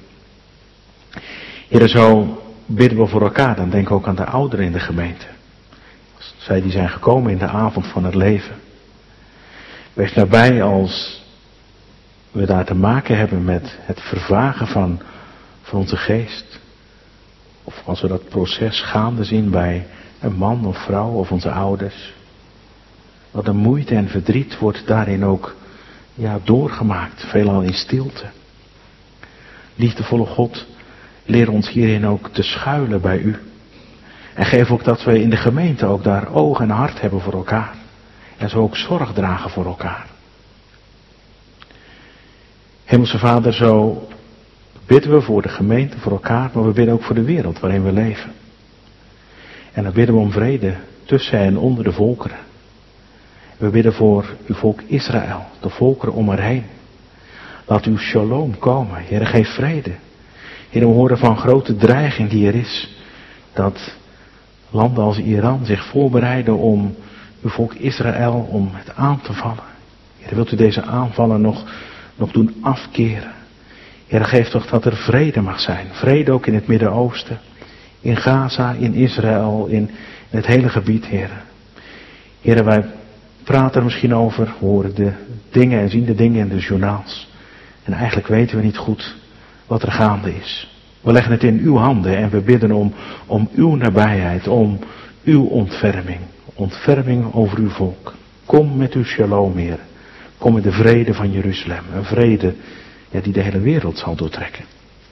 Heer, zo bidden we voor elkaar, dan denk ik ook aan de ouderen in de gemeente. Zij die zijn gekomen in de avond van het leven. Wees nabij als we daar te maken hebben met het vervagen van, van onze geest. Of als we dat proces gaande zien bij een man of vrouw of onze ouders. Wat een moeite en verdriet wordt daarin ook ja, doorgemaakt, veelal in stilte. Liefdevolle God, leer ons hierin ook te schuilen bij u. En geef ook dat we in de gemeente ook daar oog en hart hebben voor elkaar. En zo ook zorg dragen voor elkaar. Hemelse Vader, zo bidden we voor de gemeente, voor elkaar, maar we bidden ook voor de wereld waarin we leven. En dan bidden we om vrede tussen en onder de volkeren. We bidden voor uw volk Israël, de volkeren om erheen. Laat uw shalom komen. Heer, geef vrede. Heer, we horen van grote dreiging die er is. Dat landen als Iran zich voorbereiden om uw volk Israël, om het aan te vallen. Heer, wilt u deze aanvallen nog, nog doen afkeren? Heer, geef toch dat er vrede mag zijn. Vrede ook in het Midden-Oosten. In Gaza, in Israël, in, in het hele gebied, Heer. Heer, wij praten er misschien over, horen de dingen en zien de dingen in de journaals. En eigenlijk weten we niet goed wat er gaande is. We leggen het in uw handen en we bidden om, om uw nabijheid, om uw ontferming. Ontferming over uw volk. Kom met uw shalom, Heer. Kom met de vrede van Jeruzalem. Een vrede ja, die de hele wereld zal doortrekken.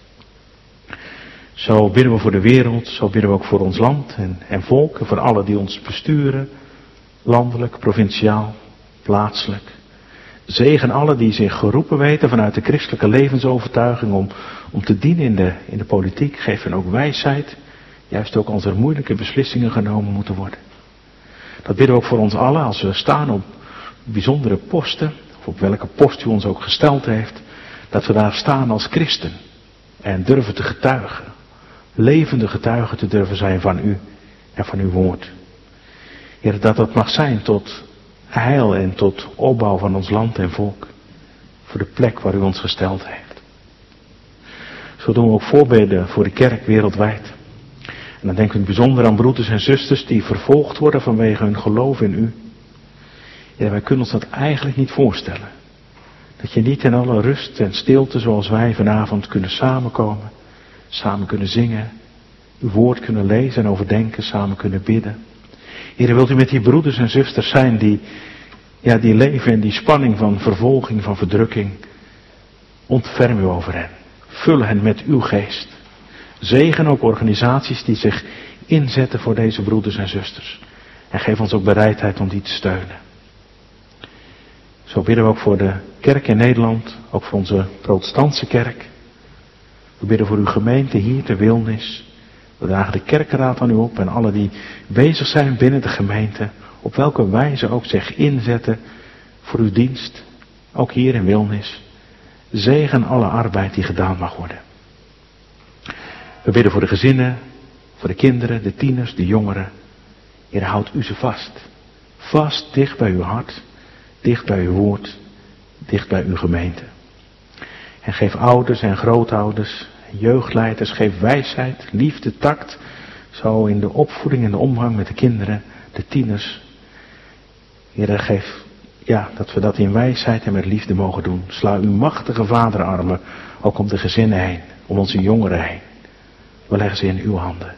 Zo bidden we voor de wereld, zo bidden we ook voor ons land en, en volk. En voor alle die ons besturen. Landelijk, provinciaal, plaatselijk. Zegen alle die zich geroepen weten vanuit de christelijke levensovertuiging om, om te dienen in de, in de politiek. Geef hen ook wijsheid, juist ook als er moeilijke beslissingen genomen moeten worden. Dat bidden we ook voor ons allen als we staan op bijzondere posten, of op welke post u ons ook gesteld heeft, dat we daar staan als christen en durven te getuigen. Levende getuigen te durven zijn van u en van uw woord. Heer, dat dat mag zijn tot heil en tot opbouw van ons land en volk. Voor de plek waar u ons gesteld heeft. Zo doen we ook voorbeden voor de kerk wereldwijd. En dan denken we bijzonder aan broeders en zusters die vervolgd worden vanwege hun geloof in u. Ja, wij kunnen ons dat eigenlijk niet voorstellen. Dat je niet in alle rust en stilte zoals wij vanavond kunnen samenkomen. samen kunnen zingen, uw woord kunnen lezen en overdenken, samen kunnen bidden. Heer, wilt u met die broeders en zusters zijn die, ja, die leven in die spanning van vervolging, van verdrukking. Ontferm u over hen. Vul hen met uw geest. Zegen ook organisaties die zich inzetten voor deze broeders en zusters. En geef ons ook bereidheid om die te steunen. Zo bidden we ook voor de kerk in Nederland, ook voor onze protestantse kerk. We bidden voor uw gemeente hier te Wilnis. We dragen de kerkenraad aan u op en alle die bezig zijn binnen de gemeente, op welke wijze ook zich inzetten voor uw dienst, ook hier in Wilnis. Zegen alle arbeid die gedaan mag worden. We bidden voor de gezinnen, voor de kinderen, de tieners, de jongeren. Heer, houdt u ze vast. Vast dicht bij uw hart, dicht bij uw woord, dicht bij uw gemeente. En geef ouders en grootouders, jeugdleiders, geef wijsheid, liefde, tact, zo in de opvoeding en de omgang met de kinderen, de tieners. Heer, geef, ja, dat we dat in wijsheid en met liefde mogen doen. Sla uw machtige vaderarmen ook om de gezinnen heen, om onze jongeren heen. We leggen ze in uw handen.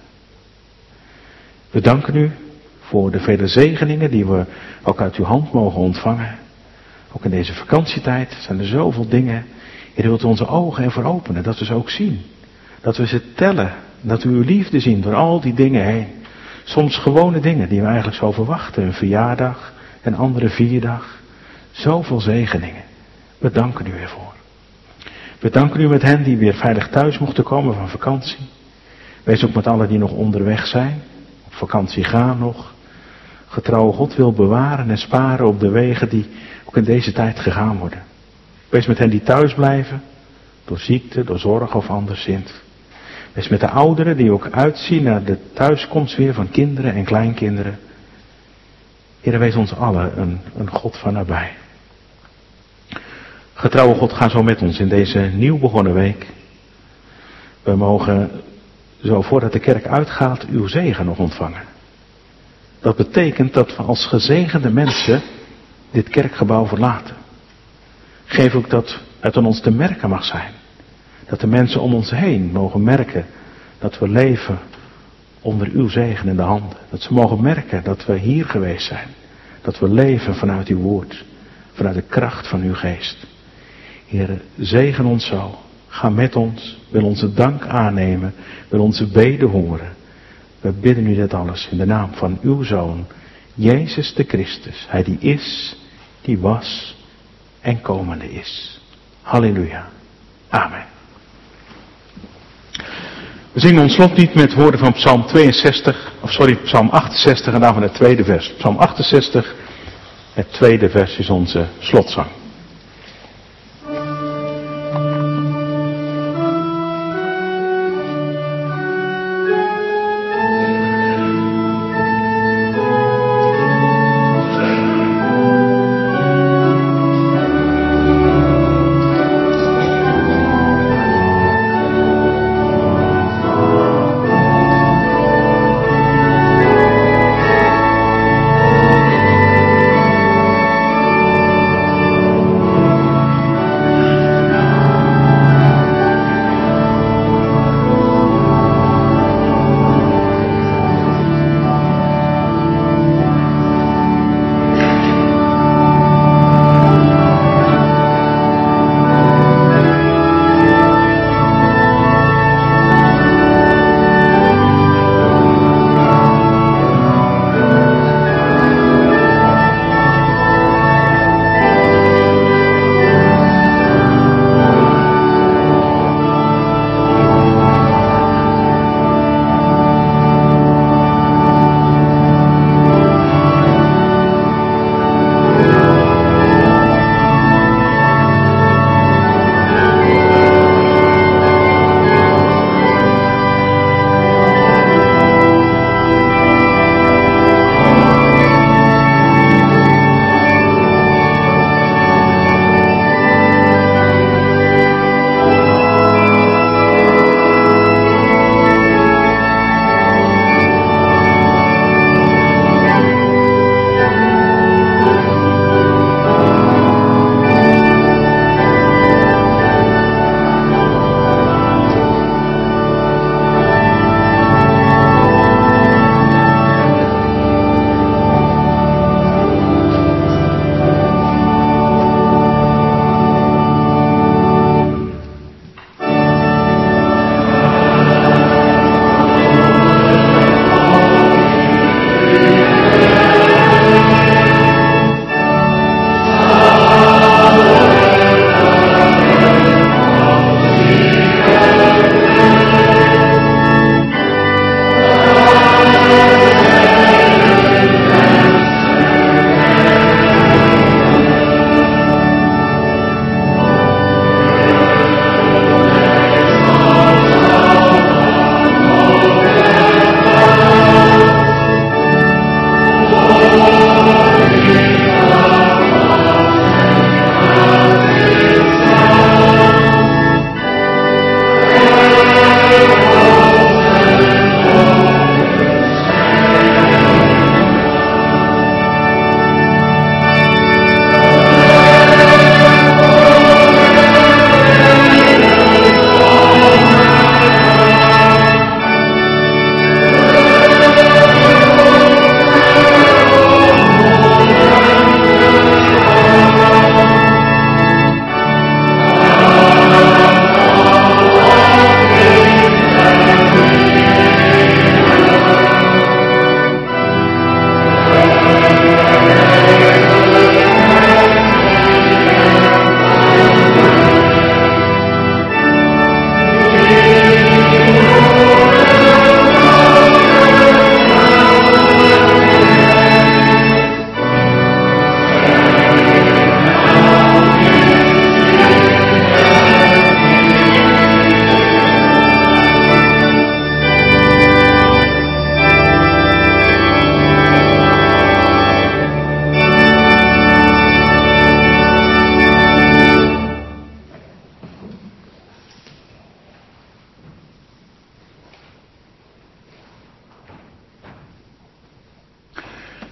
We danken u voor de vele zegeningen die we ook uit uw hand mogen ontvangen. Ook in deze vakantietijd zijn er zoveel dingen. Heer, wilt u onze ogen ervoor openen, dat we ze ook zien. Dat we ze tellen, dat we uw liefde zien door al die dingen heen. Soms gewone dingen die we eigenlijk zo verwachten. Een verjaardag, een andere vierdag. Zoveel zegeningen. We danken u ervoor. We danken u met hen die weer veilig thuis mochten komen van vakantie. Wees ook met allen die nog onderweg zijn. Op vakantie gaan nog. Getrouwe God wil bewaren en sparen op de wegen die ook in deze tijd gegaan worden. Wees met hen die thuis blijven. Door ziekte, door zorg of anderszins. Wees met de ouderen die ook uitzien naar de thuiskomst weer van kinderen en kleinkinderen. Heer, wees ons allen een, een God van nabij. Getrouwe God, ga zo met ons in deze nieuw begonnen week. We mogen zo voordat de kerk uitgaat uw zegen nog ontvangen. Dat betekent dat we als gezegende mensen dit kerkgebouw verlaten. Geef ook dat het aan ons te merken mag zijn. Dat de mensen om ons heen mogen merken dat we leven onder uw zegen in de handen. Dat ze mogen merken dat we hier geweest zijn. Dat we leven vanuit uw woord. Vanuit de kracht van uw geest. Heer, zegen ons zo. Ga met ons. Wil onze dank aannemen. Wil onze beden horen. We bidden u dit alles in de naam van uw Zoon, Jezus de Christus. Hij die is, die was en komende is. Halleluja. Amen. We zingen ons slotlied met woorden van Psalm tweeënzestig, of sorry, Psalm achtenzestig en daarvan het tweede vers. Psalm achtenzestig, het tweede vers is onze slotzang.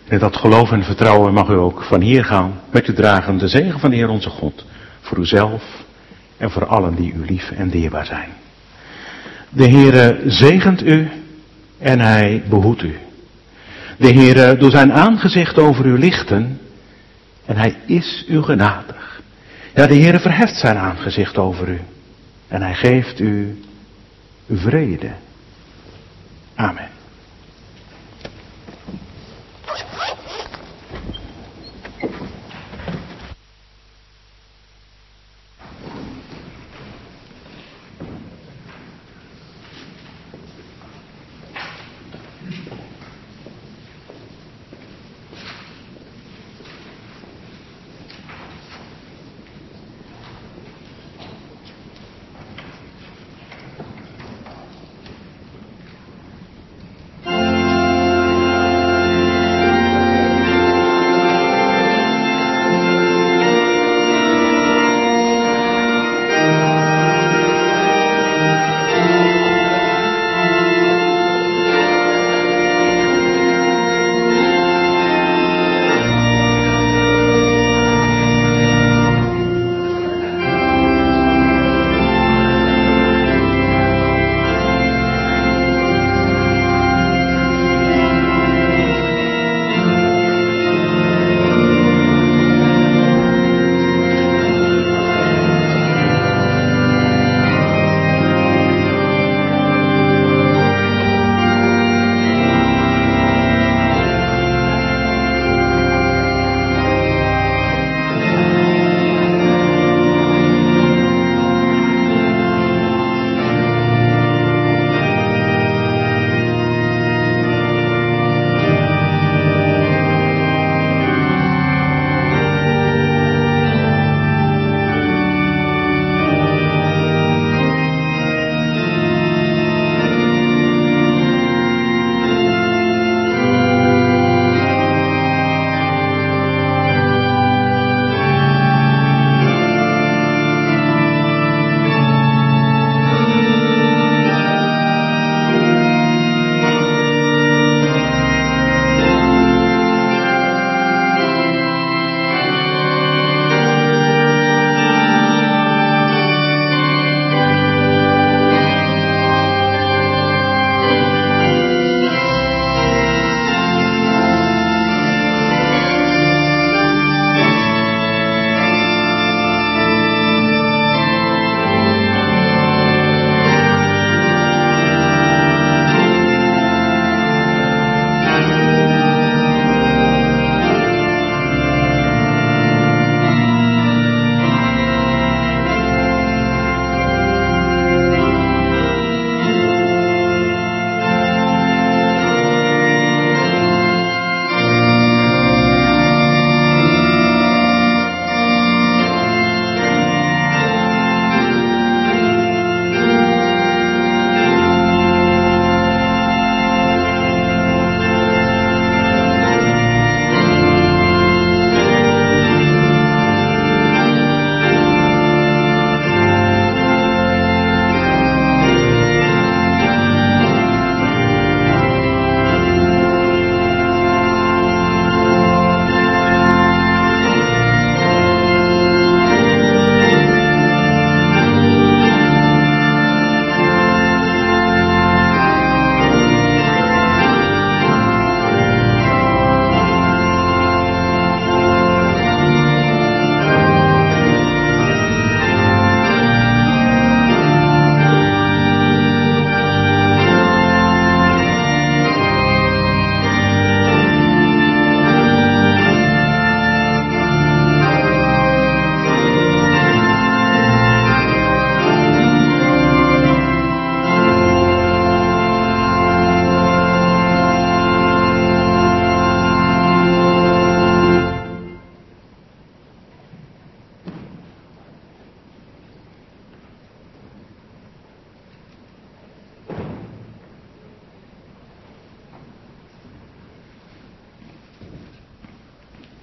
En in dat geloof en vertrouwen mag u ook van hier gaan met u dragen de zegen van de Heer onze God. Voor uzelf en voor allen die u lief en dierbaar zijn. De Heere zegent u en hij behoedt u. De Heere doet zijn aangezicht over u lichten en hij is u genadig. Ja, de Heere verheft zijn aangezicht over u en hij geeft u vrede. Amen.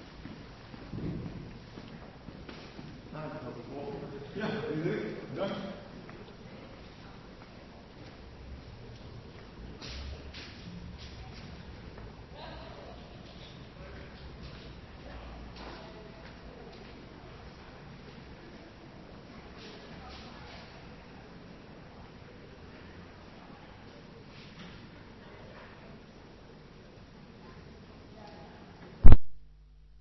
Ja, dank.